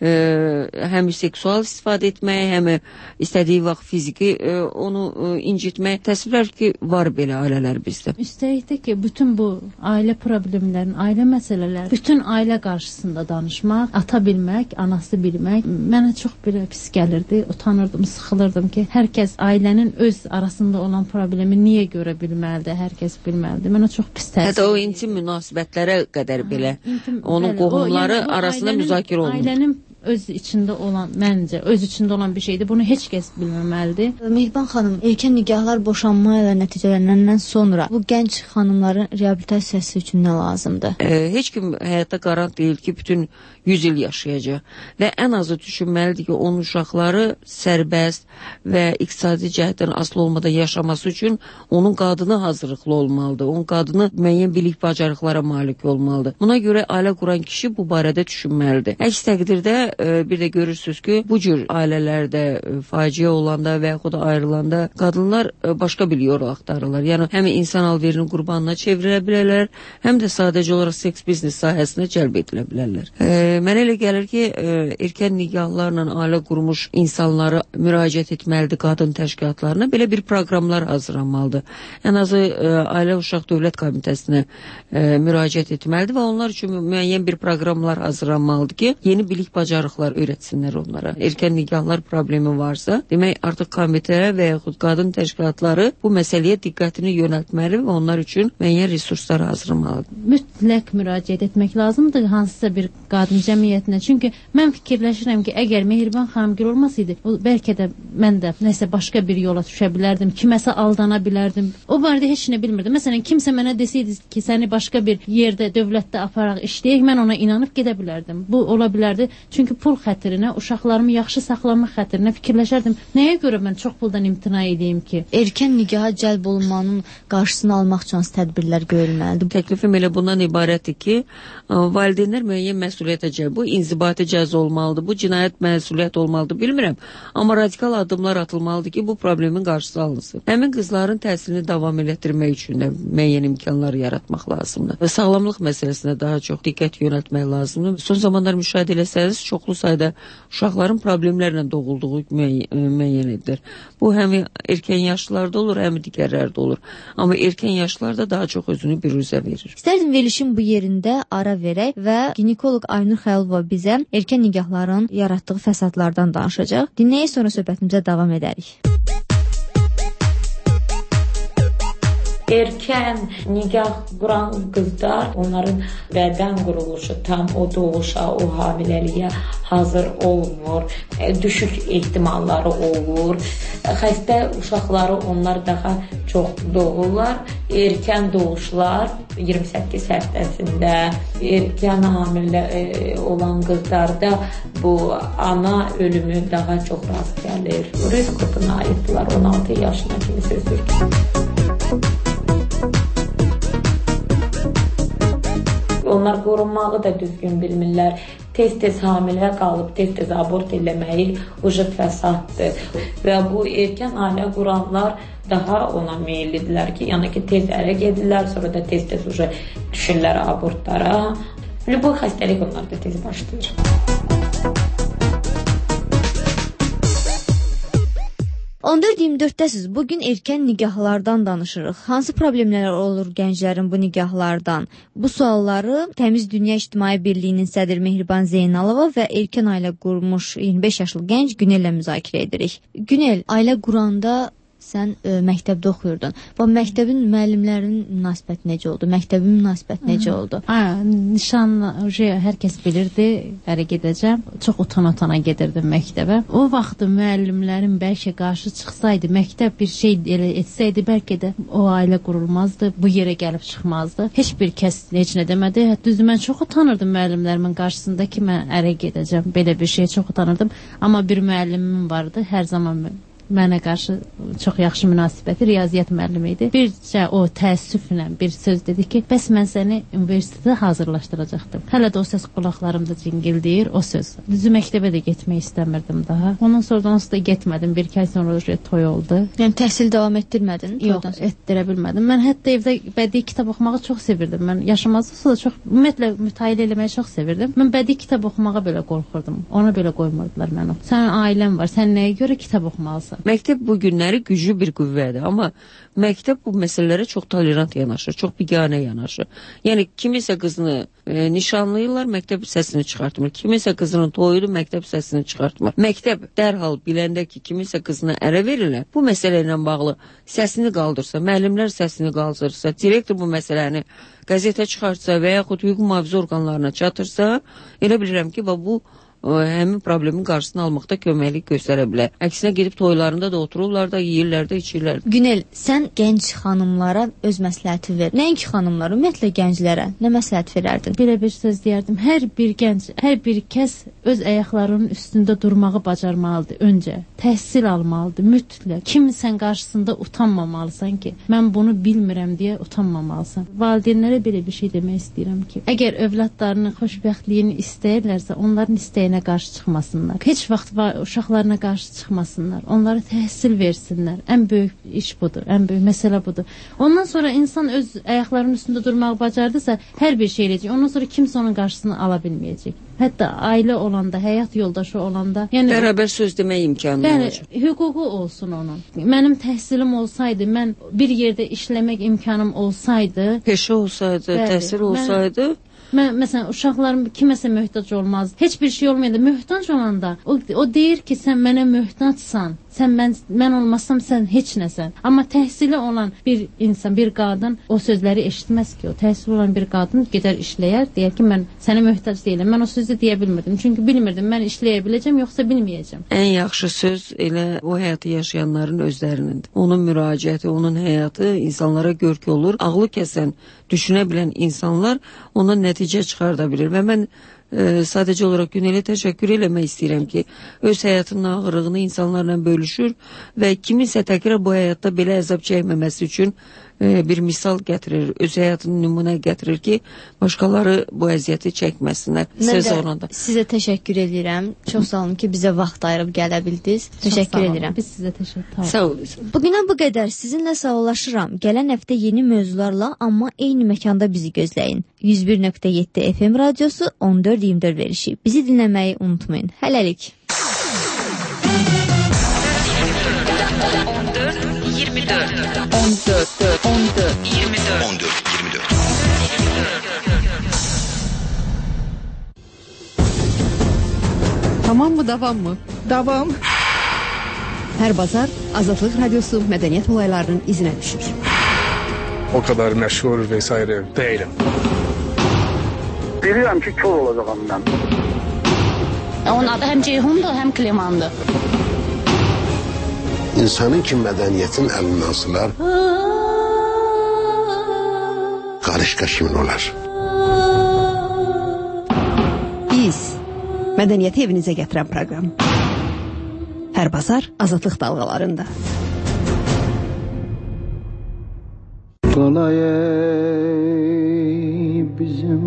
e, həm seksual istifadə etmək, həm istədiyi vaxt fiziki e, onu e, incitmək. Təsvirlər ki, var belə ailələr bizdə. Üstəlik də ki, bütün bu ailə problemlərin, ailə məsələləri, bütün ailə qarşısında danışmaq, ata bilmək, anası bilmək mənə çox belə pis gəlirdi. Utanırdım, sıxılırdım ki, hər kəs ailənin öz arasında olan problemi niyə görə bilməlidir, hər kəs bilməlidir. Mənə çox pis təsir. Hətta o intim münasibətlərə qədər belə ha, intim, onun bəli, qohumları o, yəni, arasında ailənin, müzakirə olunur. Ailənin öz içində olan, məncə, öz içində olan bir şeydir. Bunu heç kəs bilməməlidir. Mehriban xanım, erkən nikahlar boşanma ilə nəticələnəndən sonra bu gənc xanımların reabilitasiyası üçün nə lazımdır? E, heç kim həyatda qarant deyil ki, bütün yüz il yaşayacaq. Və ən azı düşünməlidir ki, onun uşaqları sərbəst və iqtisadi cəhətdən asılı olmadan yaşaması üçün onun qadını hazırlıqlı olmalıdır. Onun qadını müəyyən bilik bacarıqlara malik olmalıdır. Buna görə ailə quran kişi bu barədə düşünməlidir. Əks təqdirdə bir də görürsünüz ki, bu cür ailələrdə faciə olanda və yaxud da ayrılanda qadınlar başqa bir yol axtarırlar. Yəni, həm insan alverinin qurbanına çevrilə bilərlər, həm də sadəcə olaraq seks biznes sahəsinə cəlb edilə bilərlər. E, mənə elə gəlir ki, e, erkən nikahlarla ailə qurmuş insanları müraciət etməlidir qadın təşkilatlarına. Belə bir proqramlar hazırlanmalıdır. Ən azı e, Ailə Uşaq Dövlət Komitəsinə e, müraciət etməlidir və onlar üçün müəyyən bir proqramlar hazırlanmalıdır ki, yeni bilik bacarıqları bacarıqlar öyrətsinlər onlara. Erkən nikahlar problemi varsa, demək artıq komitə və yaxud qadın təşkilatları bu məsələyə diqqətini yönəltməli və onlar üçün müəyyən resurslar hazırlamalıdır. Mütləq müraciət etmək lazımdır hansısa bir qadın cəmiyyətinə. Çünki mən fikirləşirəm ki, əgər Mehriban xanımgil olmasaydı, bəlkə də mən də nəsə başqa bir yola düşə bilərdim, kiməsə aldana bilərdim. O barədə heç nə bilmirdim. Məsələn, kimsə mənə desəydi ki, səni başqa bir yerdə, dövlətdə aparaq işləyək, mən ona inanıb gedə bilərdim. Bu ola bilərdi. Çünki Çünki pul xətrinə, uşaqlarımı yaxşı saxlamaq xətrinə fikirləşərdim. Nəyə görə mən çox puldan imtina edeyim ki? Erkən nigaha cəlb olunmanın qarşısını almaq üçün tədbirlər görülməlidir. Təklifim elə bundan ibarətdir ki, valideynlər müəyyən məsuliyyətə cəlb. Bu inzibati cəza olmalıdır, bu cinayət məsuliyyət olmalıdır, bilmirəm. Amma radikal addımlar atılmalıdır ki, bu problemin qarşısı alınsın. Həmin qızların təhsilini davam elətdirmək üçün də müəyyən imkanlar yaratmaq lazımdır. Və sağlamlıq məsələsinə daha çox diqqət yönəltmək lazımdır. Son zamanlar müşahidə etsəniz, çoxlu sayda uşaqların problemlərlə doğulduğu müəyyən edilir. Bu həm erkən yaşlarda olur, həm digərlərdə olur. Amma erkən yaşlarda daha çox özünü biruzə verir. İstərdim verilişin bu yerində ara verək və ginekoloq Aynur Xəyalova bizə erkən nigahların yaratdığı fəsadlardan danışacaq. Dinləyək, sonra söhbətimizə davam edərik. Erkən nigah quran qızlar, onların bədən quruluşu tam o doğuşa, o hamiləliyə hazır olmur, düşük ehtimalları olur, xəstə uşaqları onlar daha çox doğurlar, erkən doğuşlar iyirmi səkkiz həftəsində, erkən hamilə olan qızlarda bu ana ölümü daha çox rast gəlir. Risk qrupuna aiddirlər, on altı yaşına kimi sözdür. Onlar qorunmağı da düzgün bilmirlər. Tez-tez hamilə qalıb, tez-tez abort eləməyi ucu fəsaddır. Və bu erkən ailə quranlar daha ona meyillidirlər ki, yəni ki, tez ərə gedirlər, sonra da tez-tez ucu düşürlər abortlara. Bu xəstəlik onlarda tez başlayır. on dörd iyirmi dörddəsiz. Bugün erkən nigahlardan danışırıq. Hansı problemlər olur gənclərin bu nigahlardan? Bu sualları Təmiz Dünya İctimai Birliyinin sədri Mehriban Zeynalova və erkən ailə qurmuş iyirmi beş yaşlı gənc Günellə müzakirə edirik. Günel, ailə quranda sən ə, məktəbdə oxuyurdun. Bu məktəbin müəllimlərinin münasibəti necə oldu? Məktəbin münasibəti necə oldu? Hə, nişanla hər kəs bilirdi, ərə gedəcəm. Çox utana-utana gedirdim məktəbə. O vaxt müəllimlərin bəlkə qarşı çıxsaydı, məktəb bir şey elə etsəydi, bəlkə də o ailə qurulmazdı, bu yerə gəlib çıxmazdı. Heç bir kəs heç nə demədi. Düzdür, mən çox utanırdım müəllimlərimin qarşısında ki, mən ərə gedəcəm. Belə bir şey çox utanırdım. Amma bir müəllimim vardı, hər zaman mənə qarşı çox yaxşı münasibəti, riyaziyyat müəllimi idi. Bircə o təəssüflə bir söz dedi ki, bəs mən səni universitetə hazırlaşdıracaqdım. Hələ də o səs qulaqlarımda cingildəyir, o söz. Düzü məktəbə də getmək istəmirdim daha. Ondan sonra da onsuz da getmədim. Bir iki ay sonra toy oldu. Yəni təhsil davam etdirmədin? Yox, etdirə bilmədim. Mən hətta evdə bədii kitab oxumağı çox sevirdim. Mən yaşamazda da çox, ümumiyyətlə mütailə eləməyi çox sevirdim. Mən bədii kitab oxumağa belə qorxurdum. Ona belə qoymurdular məni. Sənin ailən var, sən nəyə görə kitab oxumalısan? Məktəb bu günləri güclü bir qüvvədir, amma məktəb bu məsələlərə çox tolerant yanaşır, çox biganə yanaşır. Yəni kimisə qızını e, nişanlayırlar, məktəb səsini çıxartmır. Kimisə qızının toyudur, məktəb səsini çıxartmır. Məktəb dərhal biləndə ki, kimisə qızına ərə verirlər, bu məsələ ilə bağlı səsini qaldırsa, müəllimlər səsini qaldırsa, direktor bu məsələni qəzetə çıxartsa və yaxud hüquq mühafizə orqanlarına çatırsa, elə bilirəm ki, bu həmin problemin qarşısını almaqda köməklik göstərə bilər. Əksinə gedib toylarında da otururlar da, yeyirlər də, içirlər. Günel, sən gənc xanımlara öz məsləhəti ver. Nəinki xanımlara, ümumiyyətlə gənclərə nə məsləhət verərdin? Belə bir söz deyərdim. Hər bir gənc, hər bir kəs öz ayaqlarının üstündə durmağı bacarmalıdır öncə. Təhsil almalıdır, mütləq. Kimsən qarşısında utanmamalısan ki, mən bunu bilmirəm deyə utanmamalısan. Valideynlərə belə bir şey demək istəyirəm ki, əgər övladlarının xoşbəxtliyini istəyirlərsə, onların istəyini qarşı çıxmasınlar. Heç vaxt uşaqlarına qarşı çıxmasınlar. Onlara təhsil versinlər. Ən böyük iş budur. Ən böyük məsələ budur. Ondan sonra insan öz ayaqlarının üstündə durmağı bacardısa, hər bir şey eləyəcək. Ondan sonra kimsə onun qarşısını ala bilməyəcək. Hətta ailə olanda, həyat yoldaşı olanda, yəni bərabər söz demək imkanı bəli, olacaq. Hüququ olsun onun. Mənim təhsilim olsaydı, mən bir yerdə işləmək imkanım olsaydı, peşə olsaydı, bəli, təhsil olsaydı, mən Mən, məsələn, uşaqlarım kiməsə möhtac olmaz. Heç bir şey olmayanda, möhtac olanda o, o deyir ki, sən mənə möhtacsan. Sən mən, mən olmasam sən heç nəsən. Amma təhsili olan bir insan, bir qadın o sözləri eşitməz ki. O təhsili olan bir qadın gedər işləyər, deyər ki, mən sənə möhtac deyiləm. Mən o sözü deyə bilmirdim. Çünki bilmirdim, mən işləyə biləcəm, yoxsa bilməyəcəm. Ən yaxşı söz elə o həyatı yaşayanların özlərinindir. Onun müraciəti, onun həyatı insanlara görk olur. Ağlı kəsən, düşünə bilən insanlar ondan nəticə çıxarda bilir. Və mən e, sadəcə olaraq Günələ təşəkkür eləmək istəyirəm ki, öz həyatının ağırlığını insanlarla bölüşür və kiminsə təkrar bu həyatda belə əzab çəkməməsi üçün e, bir misal gətirir, öz həyatını nümunə gətirir ki, başqaları bu əziyyəti çəkməsinlər. Mən də sizə təşəkkür edirəm. Çox sağ olun ki, bizə vaxt ayırıb gələ bildiniz. Təşəkkür edirəm. Biz sizə təşəkkür ederiz. Sağ olun. Bugünə bu qədər. Sizinlə sağollaşıram. Gələn həftə yeni mövzularla, amma eyni məkanda bizi gözləyin. yüz bir nöqtə yeddi F M radiosu on dörd iyirmi dörd verişi. Bizi dinləməyi unutmayın. Hələlik. on dörd iyirmi dörd on dörd on dörd iyirmi dörd on dörd iyirmi dörd. Tamam mı, davam mı? Davam. Hər bazar Azadlıq Radiosu mədəniyyət olaylarının izinə düşür. O kadar məşhur vesaire değilim. Bilirəm ki, kör olacağam mən. Onun adı həm Ceyhundur, həm Klemandır. İnsanın ki mədəniyyətin əlindən asılar, qarışqa kimin olar? Biz mədəniyyəti evinizə gətirən proqram. Hər bazar Azadlıq dalğalarında. Qalay bizim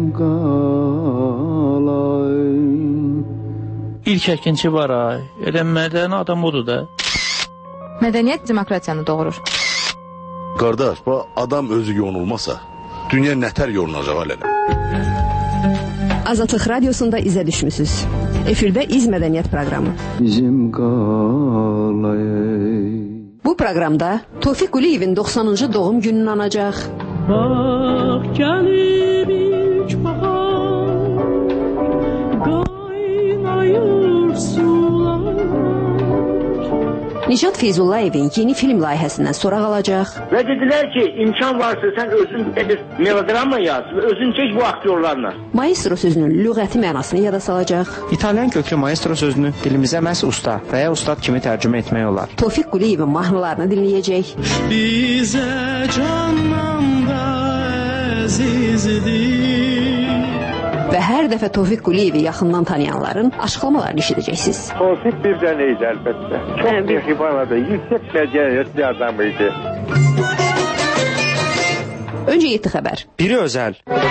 qalay. İlk əkinçi var ay. Elə mədəni adam odur da. Mədəniyyət demokratiyanı doğurur. Qardaş, bu adam özü yonulmasa, dünya nətər yolunacaq hələ? Azadlıq Radiosunda izə düşmüsünüz. Efirdə İz Mədəniyyət proqramı. Bizim qalay. Bu proqramda Tofiq Quliyevin doxsanıncı doğum gününü anacaq. Bax gəlir ilk bahar, qaynayır sular. Nicat Feyzullayevin yeni film layihəsindən soraq alacaq. Və dedilər ki, imkan varsa sən özün bir melodrama yaz və özün çək bu aktyorlarla. Maestro sözünün lüğəti mənasını yada salacaq. İtalyan köklü maestro sözünü dilimizə məhz usta və ya ustad kimi tərcümə etmək olar. Tofiq Quliyevin mahnılarını dinləyəcək. Bizə candan da əzizdir. Və hər dəfə Tofiq Quliyevi yaxından tanıyanların açıqlamalarını eşidəcəksiniz. Tofiq bir dənə idi əlbəttə. Çox mehriban, yüksək mədəniyyətli adam idi. Öncə yeddi xəbər. Biri özəl.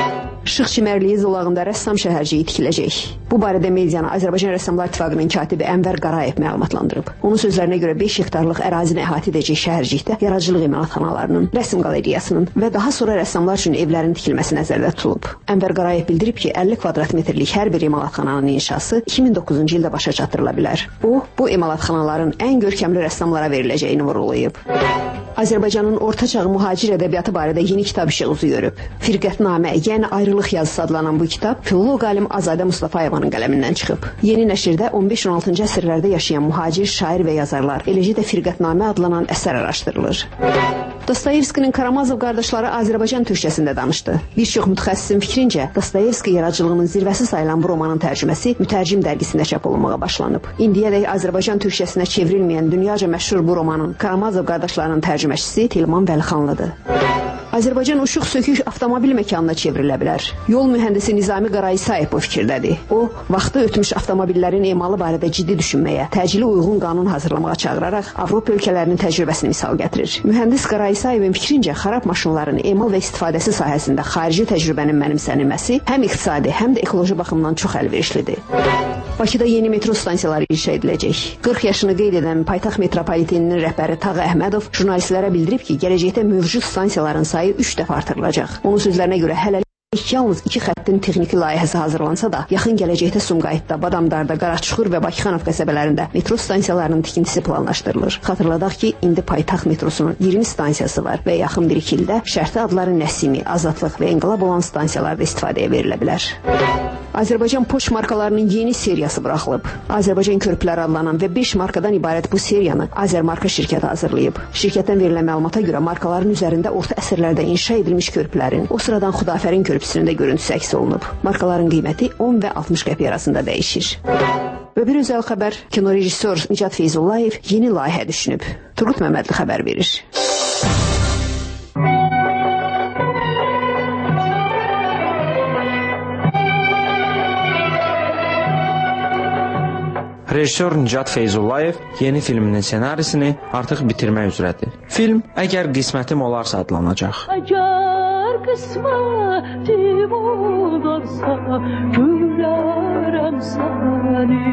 Şıx Çimərliyi zolağında rəssam şəhərciyi tikiləcək. Bu barədə medianı Azərbaycan Rəssamlar İttifaqının katibi Ənvər Qarayev məlumatlandırıb. Onun sözlərinə görə beş hektarlıq ərazini əhatə edəcək şəhərcikdə yaradıcılıq emalatxanalarının, rəsm qalereyasının və daha sonra rəssamlar üçün evlərin tikilməsi nəzərdə tutulub. Ənvər Qarayev bildirib ki, əlli kvadrat metrlik hər bir emalatxananın inşası iki min doqquzuncu ildə başa çatdırıla bilər. O, bu emalatxanaların ən görkəmli rəssamlara veriləcəyini vurğulayıb. Azərbaycanın orta çağ mühacir ədəbiyyatı barədə yeni kitab işi uzu görüb. Firqətnamə, yəni ayrılıq yazısı adlanan bu kitab filolog alim Azadə Mustafayevanın qələmindən çıxıb. Yeni nəşrdə on beş on altıncı əsrlərdə yaşayan mühacir şair və yazarlar, eləcə də Firqətnamə adlanan əsər araşdırılır. Dostoyevskinin Karamazov qardaşları Azərbaycan türkçəsində danışdı. Bir çox mütəxəssisin fikrincə, Dostoyevski yaradıcılığının zirvəsi sayılan bu romanın tərcüməsi Mütərcim dərgisində çap olunmağa başlanıb. İndiyədək Azərbaycan türkçəsinə çevrilməyən dünyaca məşhur bu romanın Karamazov qardaşlarının tərcüməçisi Tilman Vəlixanlıdır. Azərbaycan uçuq sökük avtomobil məkanına çevrilə bilər. Yol mühəndisi Nizami Qarayisayev bu fikirdədir. O, vaxtı ötmüş avtomobillərin emalı barədə ciddi düşünməyə, təcili uyğun qanun hazırlamağa çağıraraq Avropa ölkələrinin təcrübəsini misal gətirir. Mühəndis Qarayisayevin fikrincə xarab maşınların emal və istifadəsi sahəsində xarici təcrübənin mənimsənilməsi həm iqtisadi, həm də ekoloji baxımdan çox əlverişlidir. Bakıda yeni metro stansiyaları inşa ediləcək. qırx yaşını qeyd edən paytaxt metropoliteninin rəhbəri Tağı Əhmədov jurnalistlərə bildirib ki, gələcəkdə mövcud stansiyaların sayı üç dəfə artırılacaq. Onun sözlərinə görə hələlik yalnız iki xəttin texniki layihəsi hazırlansa da, yaxın gələcəkdə Sumqayıtda, Badamdarda, Qaraçuxur və Bakıxanov qəsəbələrində metro stansiyalarının tikintisi planlaşdırılır. Xatırladaq ki, indi paytaxt metrosunun iyirmi stansiyası var və yaxın bir iki ildə şərti adları Nəsimi, Azadlıq və İnqilab olan stansiyalarda istifadəyə verilə bilər. Azərbaycan poçt markalarının yeni seriyası buraxılıb. Azərbaycan körpüləri adlanan və beş markadan ibarət bu seriyanı Azərmarka şirkəti hazırlayıb. Şirkətdən verilən məlumata görə markaların üzərində orta əsrlərdə inşa edilmiş körpülərin, o sıradan Xudafərin körpüsünün də görüntüsü əks olunub. Markaların qiyməti on və altmış qəpik arasında dəyişir. Və bir özəl xəbər, kino rejissor Nicat Feyzullayev yeni layihə düşünüb. Turgut Məmmədli xəbər verir. Rejissor Nicat Feyzullayev yeni filminin ssenarisini artıq bitirmək üzrədir. Film Əgər qismətim olarsa adlanacaq. Əgər qismətim olarsa gülərəm səni.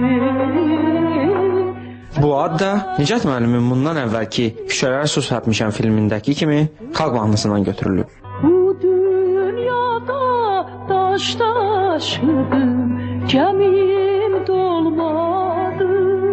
Bu ad da Nicat müəllimin bundan əvvəlki Küçələrə su səpmişəm filmindəki kimi xalq mahnısından götürülüb. Bu dünyada daş daşıdım, gəmim dolmadı.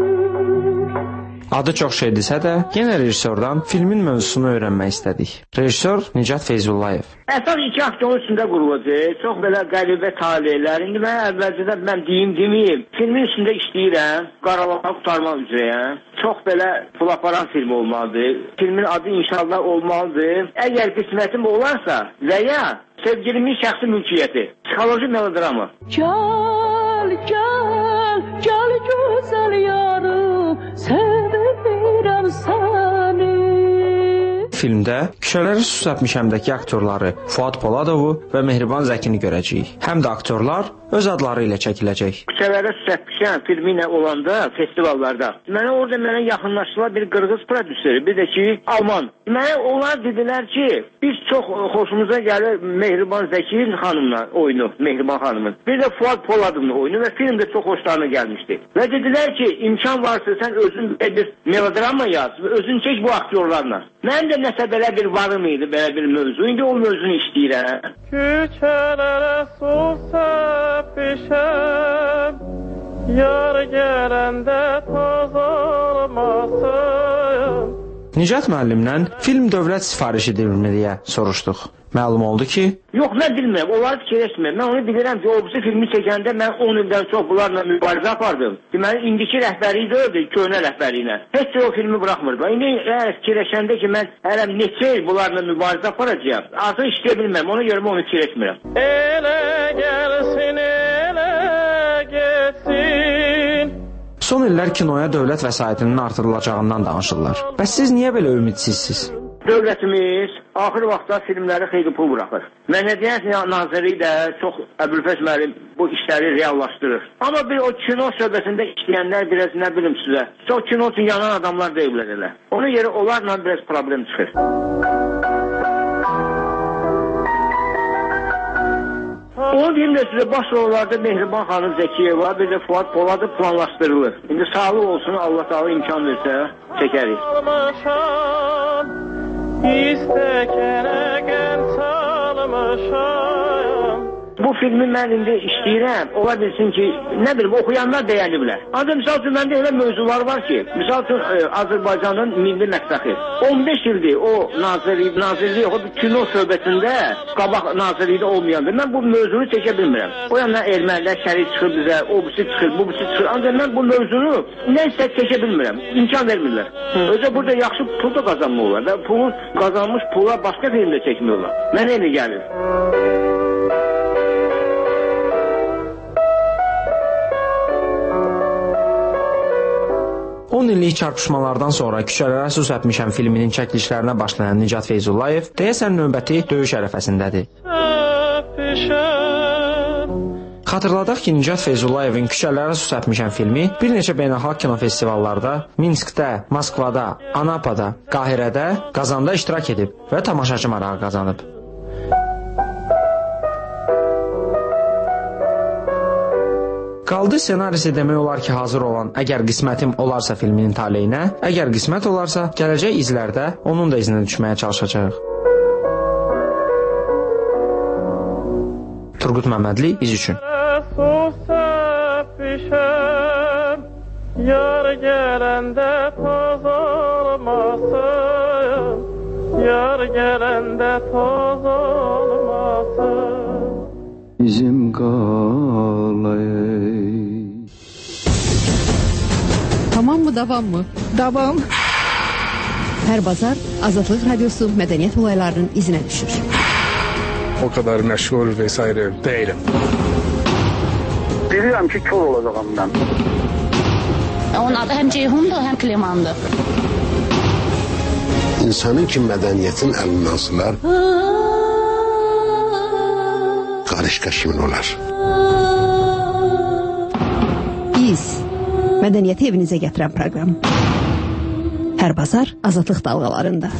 Adı çox şeydirsə də, yenə rejissordan filmin mövzusunu öyrənmək istədik. Rejissor Nicat Feyzullayev. Əsas iki aktyorun üstündə qurulacaq. Çox belə qəribə taleylər. İndi mən əvvəlcədən mən deyim deməyim. Filmin üstündə işləyirəm. Qaralamaq qurtarmaq üzrəyəm. Çox belə pul aparan film olmalıdır. Filmin adı inşallah olmalıdır. Əgər qismətim olarsa və ya sevgilimin şəxsi mülkiyyəti. Psixoloji melodramı. Gəl, gəl, gəl gözəl yarım, sevirəm səni. Filmdə Küçələrə su səpmişəmdəki aktyorları Fuad Poladovu və Mehriban Zəkini görəcəyik. Həm də aktyorlar öz adları ilə çəkiləcək. Küçələrə su səpmişəm filmi ilə olanda festivallarda mənə orada mənə yaxınlaşdılar bir qırğız prodüseri, bir də ki Alman. Mənə onlar dedilər ki, biz çox xoşumuza gəlir Mehriban Zəki'nin xanımla oyunu, Mehriban xanımın. Bir də Fuad Poladov'un oyunu və film də çox xoşlarına gəlmişdi. Və dedilər ki, imkan varsa sən özün bir melodrama yaz və özün çək bu aktyorlarla. Mən də nəsə belə bir varım idi, belə bir mövzu. İndi o mövzunu işləyirəm. Küçələrə su səpmişəm, yar gələndə toz olmasın. Nicat müəllimdən film dövlət sifarişidirmi deyə soruşduq. Məlum oldu ki... Yox, mən bilmirəm, onları fikirləşmirəm. Mən onu bilirəm ki, o bu filmi çəkəndə mən on ildən çox bunlarla mübarizə apardım. Deməli, indiki rəhbəri deyildi, köhnə rəhbəri ilə. Heç o filmi buraxmırdı. İndi əgər fikirləşəndə ki, mən hələm neçə il bunlarla mübarizə aparacağım, artıq işləyə bilməm, ona görə onu fikirləşmirəm. Elə gəlsin, elə getsin. Son illər kinoya dövlət vəsaitinin artırılacağından danışırlar. Bəs siz niyə belə ümidsiz? Dövlətimiz axır vaxtda filmləri xeyli pul buraxır. Mədəniyyət Naziri də çox Əbülfəz müəllim bu işləri reallaşdırır. Amma bir o kino şöbəsində işləyənlər biraz nə bilim sizə, çox kino üçün yanan adamlar deyiblər elə. Ona görə onlarla biraz problem çıxır. Onu deyim də sizə baş rollarda Mehriban xanım Zəkiyeva, bir də Fuad Poladov planlaşdırılır. İndi sağlıq olsun, Allah Taala imkan versə çəkərik. İstəkənə qəm çalmışam. Bu filmi mən indi işləyirəm. Ola bilsin ki, nə bilim, oxuyanlar bəyəniblər. Ancaq misal üçün məndə elə mövzular var ki, misal üçün e, Azərbaycanın milli mətbəxi. on beş ildir o nazirlik, nazirlik yox, kino şöbəsində qabaq nazirlikdə olmayandır. Mən bu mövzunu çəkə bilmirəm. O yandan ermənilər şərik çıxır bizə, o birisi çıxır, bu birisi çıxır. Ancaq mən bu mövzunu nəysə çəkə bilmirəm. İmkan vermirlər. Özə burada yaxşı pul da qazanmaq olar və pulun qazanmış pula başqa filmdə çəkmiyorlar. Mənə elə gəlir. on illik çarpışmalardan sonra Küçələrə su səpmişəm filminin çəkilişlərinə başlayan Nicat Feyzullayev deyəsən növbəti döyüş ərəfəsindədir. Xatırladaq ki, Nicat Feyzullayevin Küçələrə su səpmişəm filmi bir neçə beynəlxalq kino festivallarda, Minskdə, Moskvada, Anapada, Qahirədə, Qazanda iştirak edib və tamaşaçı marağı qazanıb. Qaldı ssenarisi demək olar ki, hazır olan Əgər qismətim olarsa filminin taleyinə, əgər qismət olarsa, gələcək izlərdə onun da izinə düşməyə çalışacaq. Turqut Məmmədli, İz üçün. Yar gələndə toz olmasın, yar gələndə toz olmasın. Bizim qalay. Tamam mı, davam mı? Davam. Hər bazar Azadlıq Radiosu mədəniyyət olaylarının izinə düşür. O kadar məşğul vesaire değilim. Bilirəm ki, kör olacağım mən. Onun adı həm Ceyhundur, həm Klemandır. İnsanın ki mədəniyyətin əlindən asılar, qarışqa kimin olar? Biz mədəniyyəti evinizə gətirən proqram. Hər bazar Azadlıq dalğalarında.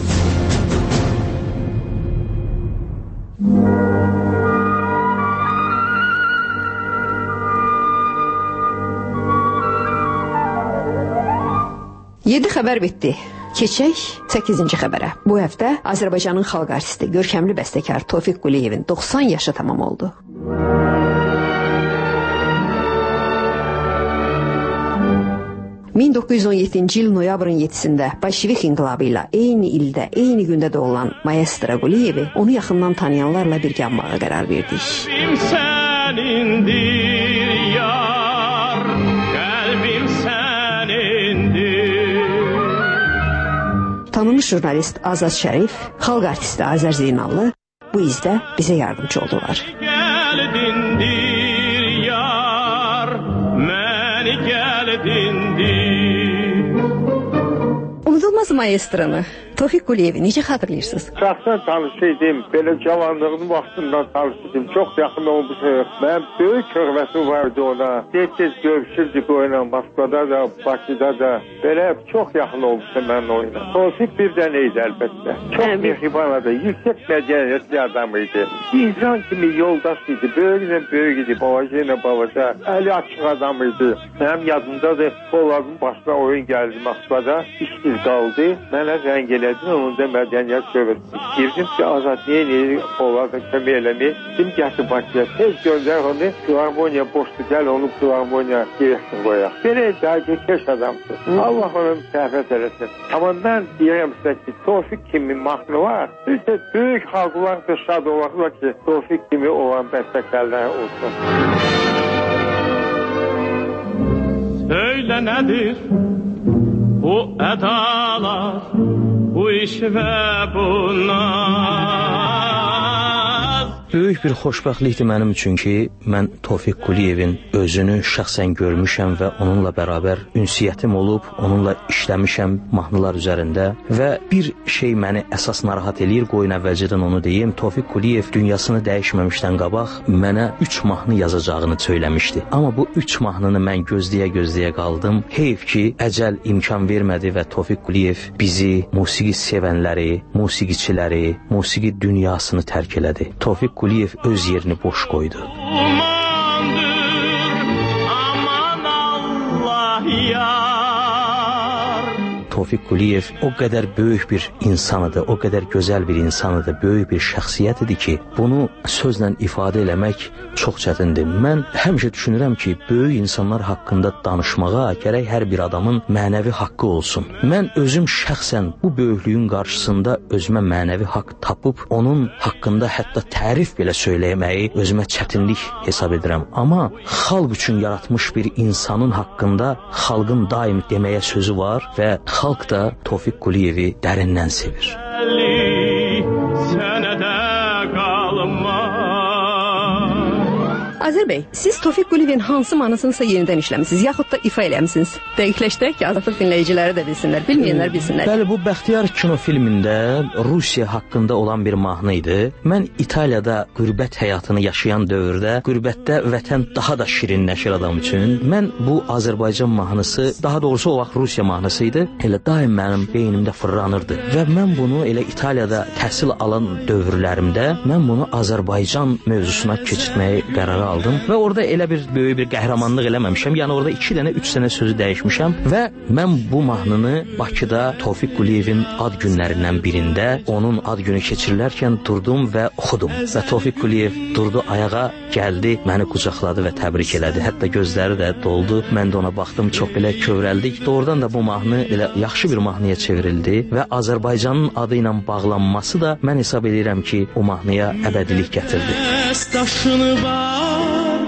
yeddi xəbər bitdi. Keçək səkkizinci xəbərə. Bu həftə Azərbaycanın xalq artisti, görkəmli bəstəkar Tofiq Quliyevin doxsan yaşı tamam oldu. min doqquz yüz on yeddinci il noyabrın yeddisində Bolşevik inqilabı ilə eyni ildə, eyni gündə doğulan Maestro Quliyevi onu yaxından tanıyanlarla birgə anmağa qərar verdik. Sənindir yar, qəlbim sənindir. Tanınmış jurnalist Azad Şərif, xalq artisti Azər Zeynallı bu izdə bizə yardımcı oldular. Gəldindir yar, məni gəldindir. Unudulmaz maestranı Tofiq Quliyevi necə xatırlayırsınız? Şəxsən tanışıydım, belə cavanlığının vaxtından tanışıydım, çox yaxın olmuşuq. Mənim böyük hörmətim vardı ona. Tez-tez görüşürdük oyuna, Moskvada da, Bakıda da. Belə çox yaxın olmuşum mən oyuna. Tofiq bir dənə idi əlbəttə. Çox mehriban adam, yüksək mədəniyyətli adam idi. İnsan kimi yoldaş idi, böyüklə böyük idi, babacıyla babaca. Əli açıq adam idi. Mənim yadımdadır, Poladın başına oyun gəldi Moskvada, işsiz qaldı. Mənə zəng elədi. Onun da mədəniyyət şöbəsi istəyirdim ki, Azad niyə niyə Poladın kömək eləmi? Kim gətir Bakıya, tez göndər onu, filarmoniya boşdur, gəl onu filarmoniya direksin qoyaq. Belə daha keş adamdır. Allah onu mütəfət eləsin. Amma mən deyirəm sizə ki, Tofiq kimi mahnı var. Bir də böyük xalqlar da şad olaqlar ki, Tofiq kimi olan bəstəkərlər olsun. Söylə nədir bu ədalar, bu iş və bu naz. Böyük bir xoşbəxtlikdir mənim üçün ki, mən Tofiq Quliyevin özünü şəxsən görmüşəm və onunla bərabər ünsiyyətim olub, onunla işləmişəm mahnılar üzərində və bir şey məni əsas narahat eləyir, qoyun əvvəlcədən onu deyim. Tofiq Quliyev dünyasını dəyişməmişdən qabaq mənə üç mahnı yazacağını söyləmişdi. Amma bu üç mahnını mən gözləyə-gözləyə qaldım. Heyf ki, əcəl imkan vermədi və Tofiq Quliyev bizi, musiqi sevənləri, musiqiçiləri, musiqi dünyasını tərk elədi. Tofiq Quliyev öz yerini boş qoydu. Tofiq Quliyev o qədər böyük bir insanıdır, o qədər gözəl bir insanıdır, böyük bir şəxsiyyət idi ki, bunu sözlə ifadə eləmək çox çətindir. Mən həmişə düşünürəm ki, böyük insanlar haqqında danışmağa gərək hər bir adamın mənəvi haqqı olsun. Mən özüm şəxsən bu böyüklüyün qarşısında özümə mənəvi haqq tapıb, onun haqqında hətta tərif belə söyləməyi özümə çətinlik hesab edirəm. Amma xalq üçün yaratmış bir insanın haqqında xalqın daim deməyə sözü var və xalq da Tofiq Quliyevi dərindən sevir. Azər bəy, siz Tofiq Quliyevin hansı mahnısınızsa yenidən işləmisiniz, yaxud da ifa eləmisiniz? Dəqiqləşdirək ki, Azadlıq dinləyiciləri də bilsinlər, bilməyənlər bilsinlər. Bəli, bu Bəxtiyar kinofilmində Rusiya haqqında olan bir mahnı idi. Mən İtaliyada qürbət həyatını yaşayan dövrdə qürbətdə vətən daha da şirinləşir adam üçün. Mən bu Azərbaycan mahnısı, daha doğrusu o vaxt Rusiya mahnısı idi, elə daim mənim beynimdə fırlanırdı. Və mən bunu elə İtaliyada təhsil alan dövrlərimdə mən bunu Azərbaycan mövzusuna keçirtməyə qərar aldım. Və orada elə bir böyük bir qəhrəmanlıq eləməmişəm. Yəni orada iki dənə, üç dənə sözü dəyişmişəm və mən bu mahnını Bakıda Tofiq Quliyevin ad günlərindən birində onun ad günü keçirilərkən durdum və oxudum. Və Tofiq Quliyev durdu ayağa, gəldi, məni qucaqladı və təbrik elədi. Hətta gözləri də doldu. Mən də ona baxdım, çox belə kövrəldik. Doğrudan da bu mahnı elə yaxşı bir mahnıya çevrildi və Azərbaycanın adı ilə bağlanması da mən hesab edirəm ki, o mahnıya əbədilik gətirdi. Daşını var,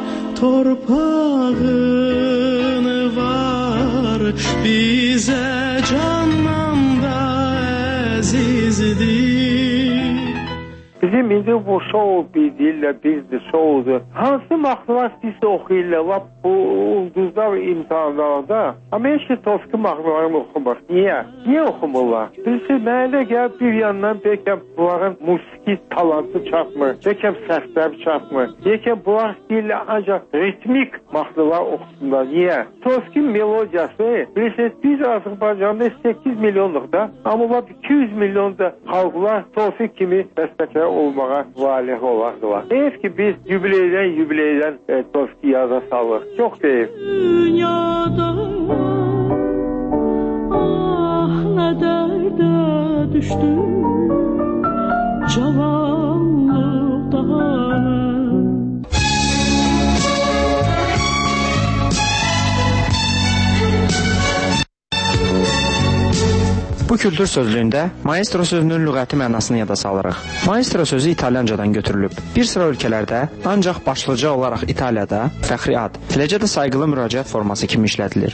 torpağını var, bizə candan da əzizdir. Bizi Bizim indi bu show deyirlər, bizdir, showdur. Hansı mahnılar siz oxuyurlar? Lap bu ulduzlar imtahanlarda. Amma heç ki Tofiqin mahnılarını oxumur. Niyə? Niyə oxumurlar? Bilirsiniz, mənə gəl bir yandan bəlkə bunların musiki talantı çatmır, bəlkə səsləri çatmır. Bəlkə bunlar deyirlər ancaq ritmik mahnılar oxusunlar. Niyə? Tofiqin melodiyası, bilirsiniz, biz Azərbaycanda səkkiz milyonluqda, amma iki yüz milyonda xalqlar Tofiq kimi bəstəkar olmağa valih olardılar. Deyif ki, biz yübileydən yübileydən e, Tofiqi yada salır. Çox deyif. Dünyada ah nə dərdə düşdüm cavanlıqdan. Bu kültür sözlüyündə maestro sözünün lüğəti mənasını yada salırıq. Maestro sözü İtalyancadan götürülüb. Bir sıra ölkələrdə, ancaq başlıca olaraq İtaliyada fəxri ad, eləcə də sayğılı müraciət forması kimi işlədilir.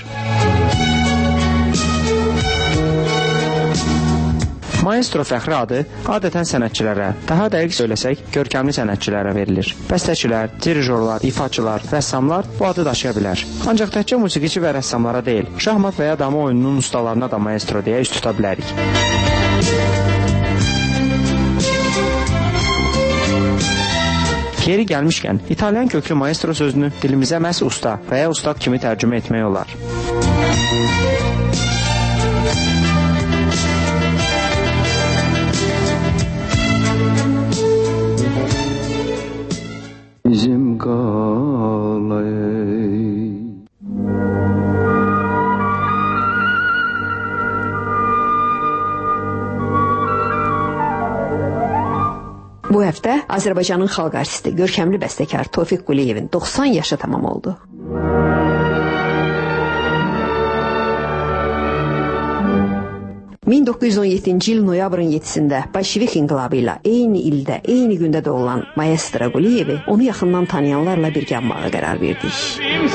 Maestro fəxri adı adətən sənətçilərə, daha dəqiq söyləsək, görkəmli sənətçilərə verilir. Bəstəçilər, dirijorlar, ifaçılar, rəssamlar bu adı daşıya bilər. Ancaq təkcə musiqiçi və rəssamlara deyil, şahmat və ya dama oyununun ustalarına da maestro deyə üst tuta bilərik. Yeri gəlmişkən, İtalyan köklü maestro sözünü dilimizə məhz usta və ya ustad kimi tərcümə etmək olar. Bizim qalay. Bu həftə Azərbaycanın xalq artisti, görkəmli bəstəkar Tofiq Quliyevin doxsan yaşı tamam oldu. min doqquz yüz on yeddinci il noyabrın yeddisində Bolşevik inqilabı ilə eyni ildə, eyni gündə doğulan maestro Quliyevi onu yaxından tanıyanlarla birgə anmağa qərar verdik. Qəlbim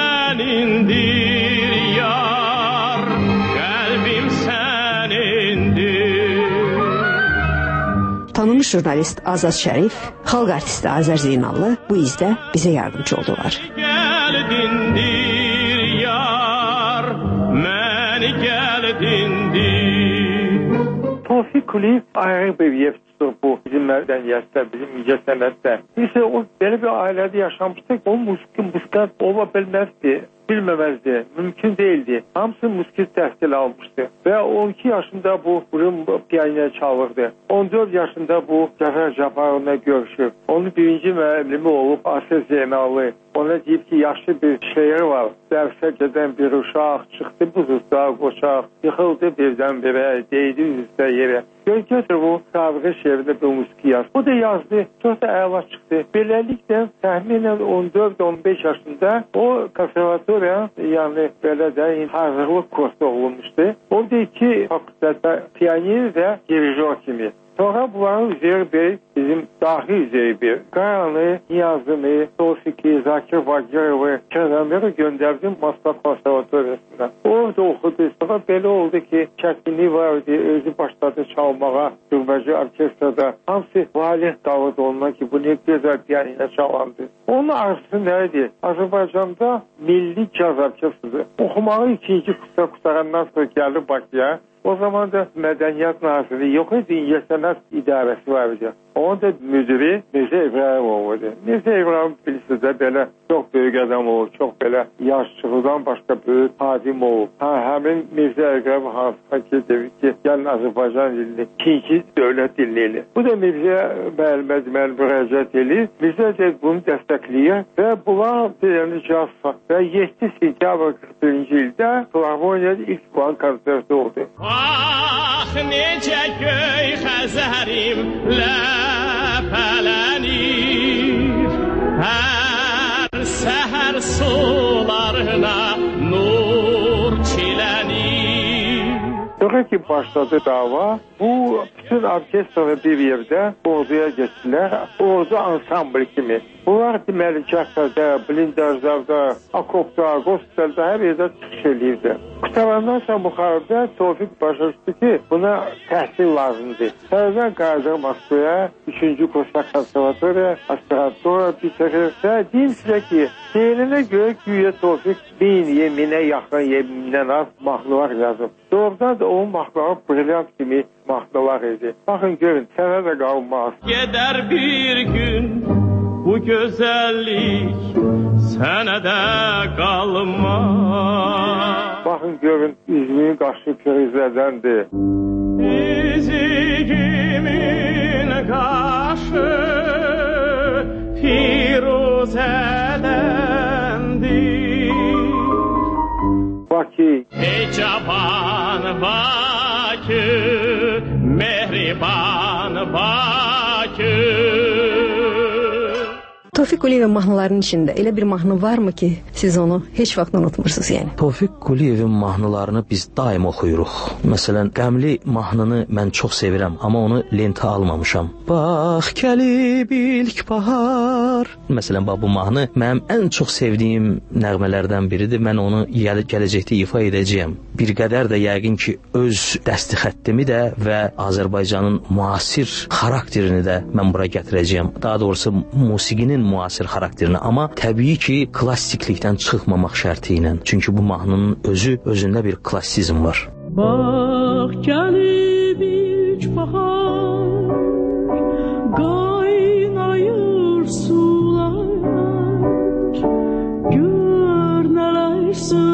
sənindir yar, qəlbim sənindir. Tanınmış jurnalist Azad Şərif, xalq artisti Azər Zeynallı bu izdə bizə yardımcı oldular. Gəldindir yar, məni gəldindir. Tofiq Quliyev ayrı bir yer tutur bu bizim mədəniyyətdə, bizim incəsənətdə. Biz o belə bir ailədə yaşamışdıq, o musiqi, musiqat ola bilməzdi, bilməməzdi, mümkün değildi. Hamısı musiqi təhsil almışdı və on iki yaşında bu burun piyanino çalırdı. on dörd yaşında bu Cəfər Cabbarovla görüşüb. Onun birinci müəllimi olub Azər Zeynallı. Ona deyib ki, yaxşı bir şeir var. Dərsə gedən bir uşaq çıxdı buzuzda qoçaq, yıxıldı birdən-birə, deydi üzdə yerə. Gör götür bu sabiqə şeirində bir musiqi yaz. O da yazdı, çox da əla çıxdı. Beləliklə təxminən on dörd on beş yaşında o konservatoriya, yəni belə də hazırlıq kursu olunmuşdu. Orada iki fakültədə piyanino və dirijor kimi. Sonra bunların üzeri bir, bizim dahi üzeri bir. Qaranı, Niyazını, Tofiqi, Zakir Bagirovu, Kənəmləri göndərdim Moskva konservatoriyasına. Orada oxudu. Sonra belə oldu ki, çəkini vardı, özü başladı çalmağa, Gürbəci orkestrada. Hamısı valih davud ondan ki, bu ne gözəl piyanino çalandı. Onun arzusu neydi? Azərbaycanda milli caz orkestrası. Oxumağı ikinci kısa qutarandan sonra gəldi Bakıya. O zaman da Mədəniyyət Nazirliyi yox idi, İncəsənət İdarəsi var idi. Onun da müdiri Mirzə İbrahimov idi. Mirzə İbrahim bilirsiniz də belə çox böyük adam olub, çox belə yaşçılıqdan başqa böyük hadim olub. Ha, həmin Mirzə İbrahim hansısa ki, dedi ki, gəlin Azərbaycan dilini ikinci dövlət dilini. Bu da Mirzə müəllimə deməli müraciət edir. Mirzə də bunu dəstəkləyir və bunlar deyəli caz və yeddi sentyabr qırx birinci ildə Filarmoniyada ilk puan konserti oldu. Ah necə göy xəzərim ləpələnir, hər səhər sularına nur çilənir. Sonra ki başladı dava, bu bütün orkestra bir yerdə orduya geçdilər, ordu ansambl kimi. Bunlar deməli cəbhədə, blindajlarda, okopda, qospitəldə hər yerdə çıxış edirdi. Qutarandan sonra buxarıda Tofiq başa düşdü ki, buna təhsil lazımdır. Sərdən qayıdır Moskvaya, üçüncü Koçak konservatoriya, aspirantura bitirir. Və deyim sizə ki, deyilinə görə güya Tofiq bin yeminə yaxın, yemindən az mahnılar yazıb. Doğrudan da onun mahnıları brilyant kimi mahnılar idi. Baxın görün, sənə də qalmaz. Gedər bir gün bu gözəllik sənə də qalmaz. Baxın görün, üzümün qaşı pürüzlədəndir. Üzümün qaşı firuzələndir. Bakı. Ey cavan Bakı, mehriban Bakı. Tofiq Quliyevin mahnılarının içində elə bir mahnı varmı ki, siz onu heç vaxt unutmursunuz yəni? Tofiq Quliyevin mahnılarını biz daim oxuyuruq. Məsələn, Qəmli mahnını mən çox sevirəm, amma onu lentə almamışam. Bax gəlib ilk bahar. Məsələn, bax bu mahnı mənim ən çox sevdiyim nəğmələrdən biridir. Mən onu gəl gələcəkdə ifa edəcəyəm. Bir qədər də yəqin ki, öz dəsti xəttimi də və Azərbaycanın müasir xarakterini də mən bura gətirəcəyəm. Daha doğrusu musiqinin müasir xarakterini, amma təbii ki, klassiklikdən çıxmamaq şərti ilə. Çünki bu mahnının özü özündə bir klassizm var. Bax gəlib ilk bahar, qaynayır sular, gör nələr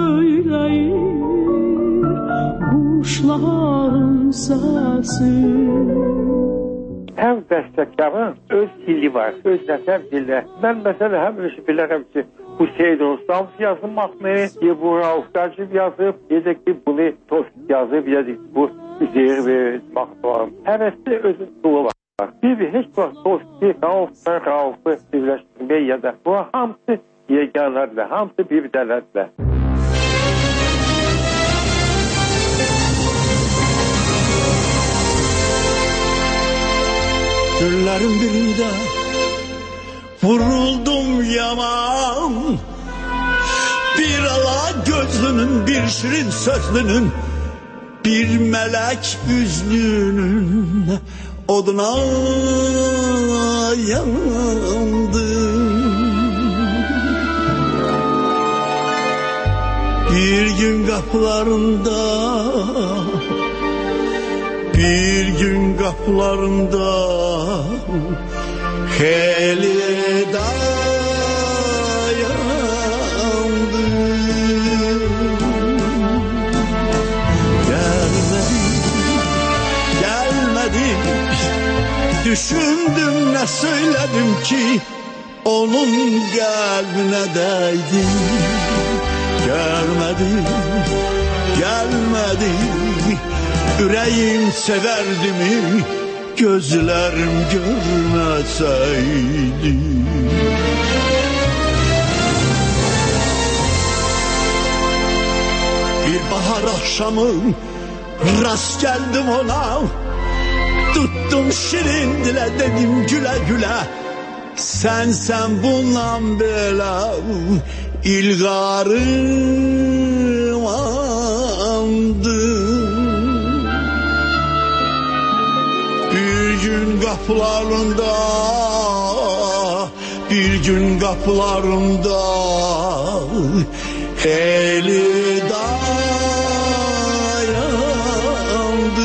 söyləyir quşların səsi. Hər bəstəkarın öz dili var, öz nəsər dili. Mən məsələn həmişə bilirəm ki, bu Seyid Rustam yazıb mahnıyı, ya bu Rauf Dacib yazıb, ya da ki bunu Tofiq yazıb, ya da bu Üzeyir ve mahnılarım. Həvəsli özün dolu var. Bir-bir heç vaxt Tofiq'i, Rauf'dan Rauf'u birləşdirmək ya da bu hamısı yeganlarla, hamısı bir dələtlə. Günlerin birinde vuruldum yaman, bir ala gözlünün, bir şirin sözlünün, bir melek üzlünün oduna yandım. Bir gün kapılarında, bir gün kapılarında hele dayandım. Gelmedi, gelmedi. Düşündüm ne söyledim ki onun kalbine değdim. Gelmedi, gelmedi. Yüreğim severdi mi gözlerim görmeseydi. Bir bahar akşamı rast geldim ona, tuttum şirin dile dedim güle güle, sen sen bundan böyle ilgarım andın. Bir gün kapılarında, bir gün kapılarında eli dayandı.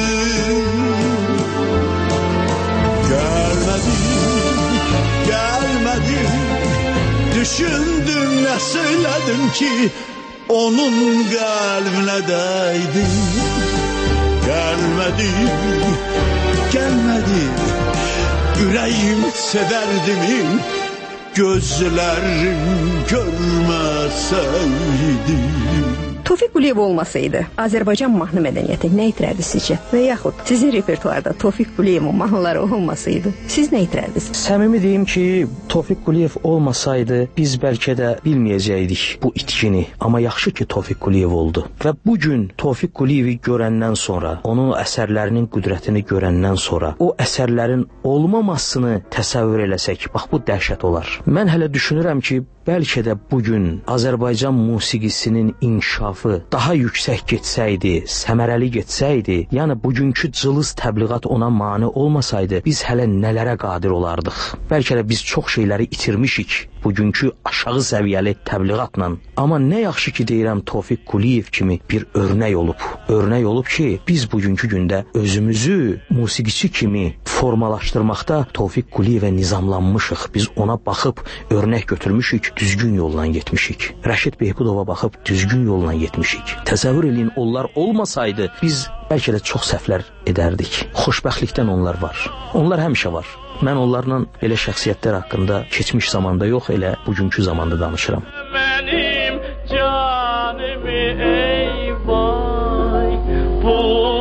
Gelmedi, gelmedi. Düşündüm ne söyledim ki onun kalbine değdi. Gelmedi, gelmedi. Yüreğim severdi mi gözlerim görmeseydi. Tofiq Quliyev olmasaydı, Azərbaycan mahnı mədəniyyəti nə itirərdi sizcə? Və yaxud sizin repertuarda Tofiq Quliyevin mahnıları olmasaydı, siz nə itirərdiniz? Səmimi deyim ki, Tofiq Quliyev olmasaydı, biz bəlkə də bilməyəcəkdik bu itkini. Amma yaxşı ki, Tofiq Quliyev oldu. Və bu gün Tofiq Quliyevi görəndən sonra, onun əsərlərinin qüdrətini görəndən sonra, o əsərlərin olmamasını təsəvvür eləsək, bax bu dəhşət olar. Mən hələ düşünürəm ki, bəlkə də bugün Azərbaycan musiqisinin inkişafı daha yüksək getsəydi, səmərəli getsəydi, yəni bugünkü cılız təbliğat ona mane olmasaydı, biz hələ nələrə qadir olardıq. Bəlkə də biz çox şeyləri itirmişik bugünkü aşağı səviyyəli təbliğatla. Amma nə yaxşı ki deyirəm, Tofiq Quliyev kimi bir örnək olub. Örnək olub ki, biz bugünkü gündə özümüzü musiqiçi kimi formalaşdırmaqda Tofiq Quliyevə nizamlanmışıq. Biz ona baxıb örnək götürmüşük, düzgün yolla getmişik. Rəşid Behbudova baxıb düzgün yolla getmişik. Təsəvvür eləyin, onlar olmasaydı biz bəlkə də çox səhvlər edərdik. Xoşbəxtlikdən onlar var. Onlar həmişə var. Mən onlarla elə şəxsiyyətlər haqqında keçmiş zamanda yox, elə bugünkü zamanda danışıram. Mənim canımı ey vay, bu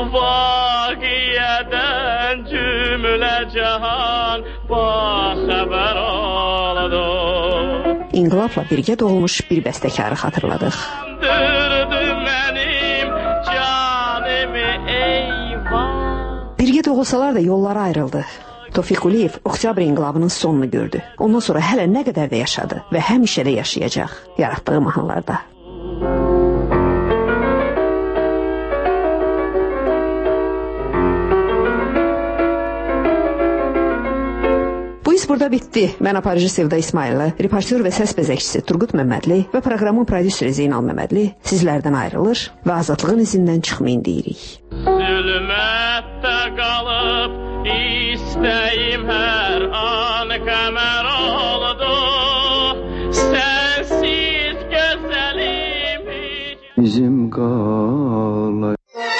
vaqiyyədən cümlə cahan baxəbər oldu. İnqilabla birgə doğulmuş bir bəstəkarı xatırladıq. Mənim canımı ey vay. Birgə doğulsalar da yolları ayrıldı. Tofiq Quliyev Oktyabr inqilabının sonunu gördü. Ondan sonra hələ nə qədər də yaşadı və həmişə də yaşayacaq yaratdığı mahnılarda. Bu iş burada bitdi. Mən aparıcı Sevda İsmayıllı, reportyor və səs bəzəkçisi Turqut Məmmədli və proqramın prodüseri Zeynal Məmmədli sizlərdən ayrılır və azadlığın izindən çıxmayın deyirik. Zülmətdə qalıb İstəyim hər an qəmər oldu. Sənsiz gözəlim Bizim qalay.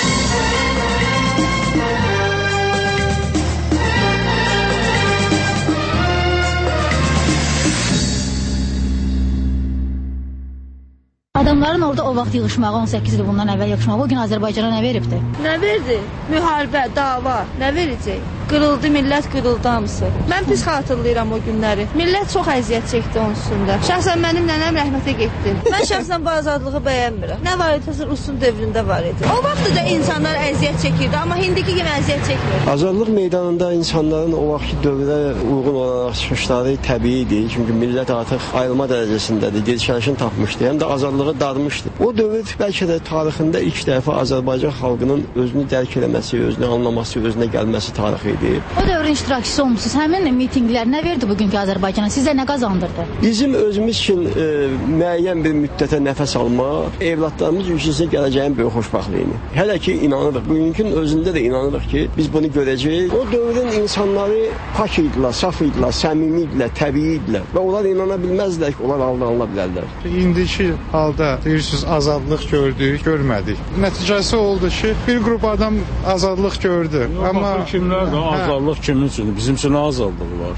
Adamların orada o vaxt yığışmağı, on səkkiz il bundan əvvəl yığışmağı, o gün Azərbaycana nə veribdi? Nə verdi? Müharibə, dava, nə verəcək? Qırıldı, millət qırıldı hamısı. Mən pis xatırlayıram o günləri. Millət çox əziyyət çəkdi onun üstündə. Şəxsən mənim nənəm rəhmətə getdi. Mən şəxsən bu azadlığı bəyənmirəm. Nə var idi, Rusun dövründə var idi. O vaxt da insanlar əziyyət çəkirdi, amma indiki kimi əziyyət çəkmir. Azadlıq meydanında insanların o vaxtki dövrə uyğun olaraq çıxışları təbiidir. Çünki millət artıq ayılma dərəcəsindədir, dirçəlişini tapmışdı, həm də azadlığı darmışdı. O dövr bəlkə də tarixində ilk dəfə Azərbaycan xalqının özünü dərk eləməsi, özünü anlaması, özünə gəlməsi tarixi idi. O dövrün iştirakçısı olmuşsunuz. Həmin mitinqlər nə verdi bugünkü Azərbaycana? Sizə nə qazandırdı? Bizim özümüz üçün e, müəyyən bir müddətə nəfəs almaq, evlatlarımız üçün gələcəyin böyük xoşbəxtliyini. Hələ ki inanırıq. Bugünkün özündə də inanırıq ki, biz bunu görəcəyik. O dövrün insanları pak idilər, saf idilər, səmimi idilər, təbii idilər və onlar inana bilməzdilər ki, onlar aldanıla bilərlər. İndiki halda deyirsiniz azadlıq gördük, görmədik. Nəticəsi oldu ki, bir qrup adam azadlıq gördü. Yox, amma kimlər də azadlıq kimin üçün? Bizim üçün azadlıq var.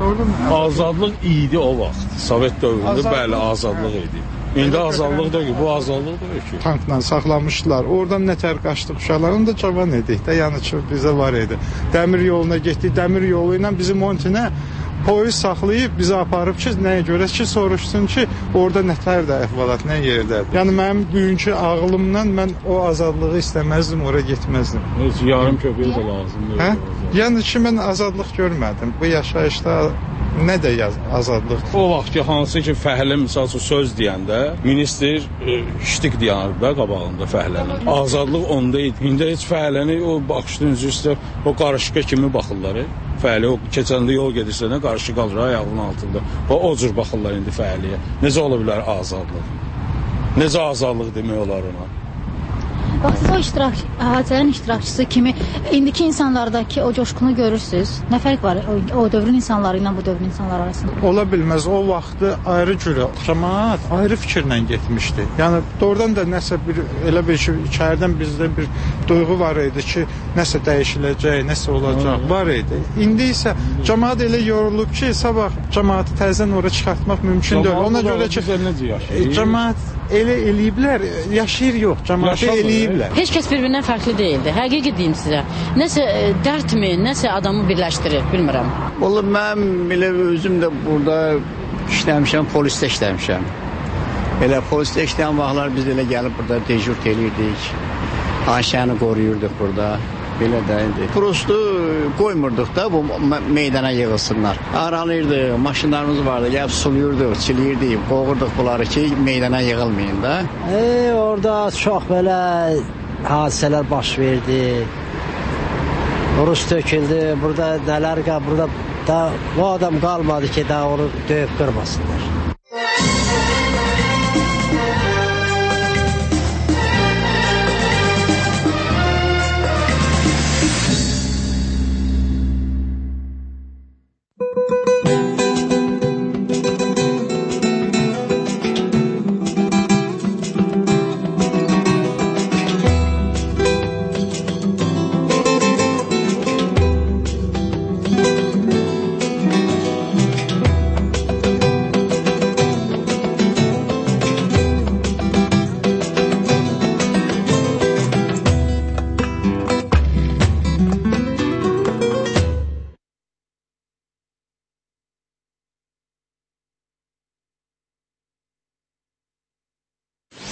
Azadlıq idi o vaxt. Sovet dövründə azadlıq, bəli, azadlıq idi. İndi azadlıq da ki, bu azadlıq da ki. Tankla saxlamışdılar. Oradan nətər qaçdıq uşaqlar. Onu da cavan edik də, yəni ki, bizə var idi. Dəmir yoluna getdik. Dəmir yolu ilə bizim Montinə polis saxlayıb bizi aparıb ki, nəyə görə ki, soruşsun ki, orada nətər də əhvalat, nə yerdədir. Yəni mənim bugünkü ağlımdan mən o azadlığı istəməzdim, oraya getməzdim. Heç yarım köpək də lazımdır. Hə? Yəni ki, mən azadlıq görmədim. Bu yaşayışda nə də azadlıq? O vaxt ki, hansı ki, fəhlə misal üçün söz deyəndə, ministr e, ştik deyənir də qabağında fəhlənin. Azadlıq onda idi. İndi heç fəhləni o baxışdan üzrə o qarışqa kimi baxırlar. Fəhli o keçəndə yol gedirsə, qarşı qalır ayağının altında. O, o cür baxırlar indi fəhliyə. Necə ola bilər azadlıq? Necə azadlıq demək olar ona? Bax, siz o iştirak, hadisələrin iştirakçısı kimi indiki insanlardakı o coşqunu görürsünüz. Nə fərq var o, o dövrün insanları ilə bu dövrün insanları arasında? Ola bilməz. O vaxtı ayrı cürə cəmaət ayrı fikirlə getmişdi. Yəni doğrudan da nəsə bir elə bir şey içəridən bizdə bir duyğu var idi ki, nəsə dəyişiləcək, nəsə olacaq var idi. İndi isə cəmaət elə yorulub ki, sabah cəmaəti təzədən ora çıxartmaq mümkün deyil. Ona görə ki, cəmaət elə eləyiblər, yaşayır yox, cəmaəti eləyiblər. Heç kəs bir-birindən fərqli deyildi. Həqiqi deyim sizə. Nəsə dərdmi, nəsə adamı birləşdirir, bilmirəm. Vallahi mən elə özüm də burada işləmişəm, polisdə işləmişəm. Elə polisdə işləyən vaxtlar biz elə gəlib burada dejurt eləyirdik. Ayşəni qoruyurduq burada. Belə də indi. Prosto qoymurduq da bu meydana yığılsınlar. Aralayırdıq, maşınlarımız vardı, gəlib suluyurduq, çiliyirdik, qoğurduq bunları ki, meydana yığılmayın da. E, orada çox belə hadisələr baş verdi. Rus töküldü, burada nələr qaldı, burada da bu adam qalmadı ki, daha onu döyüb qırmasınlar.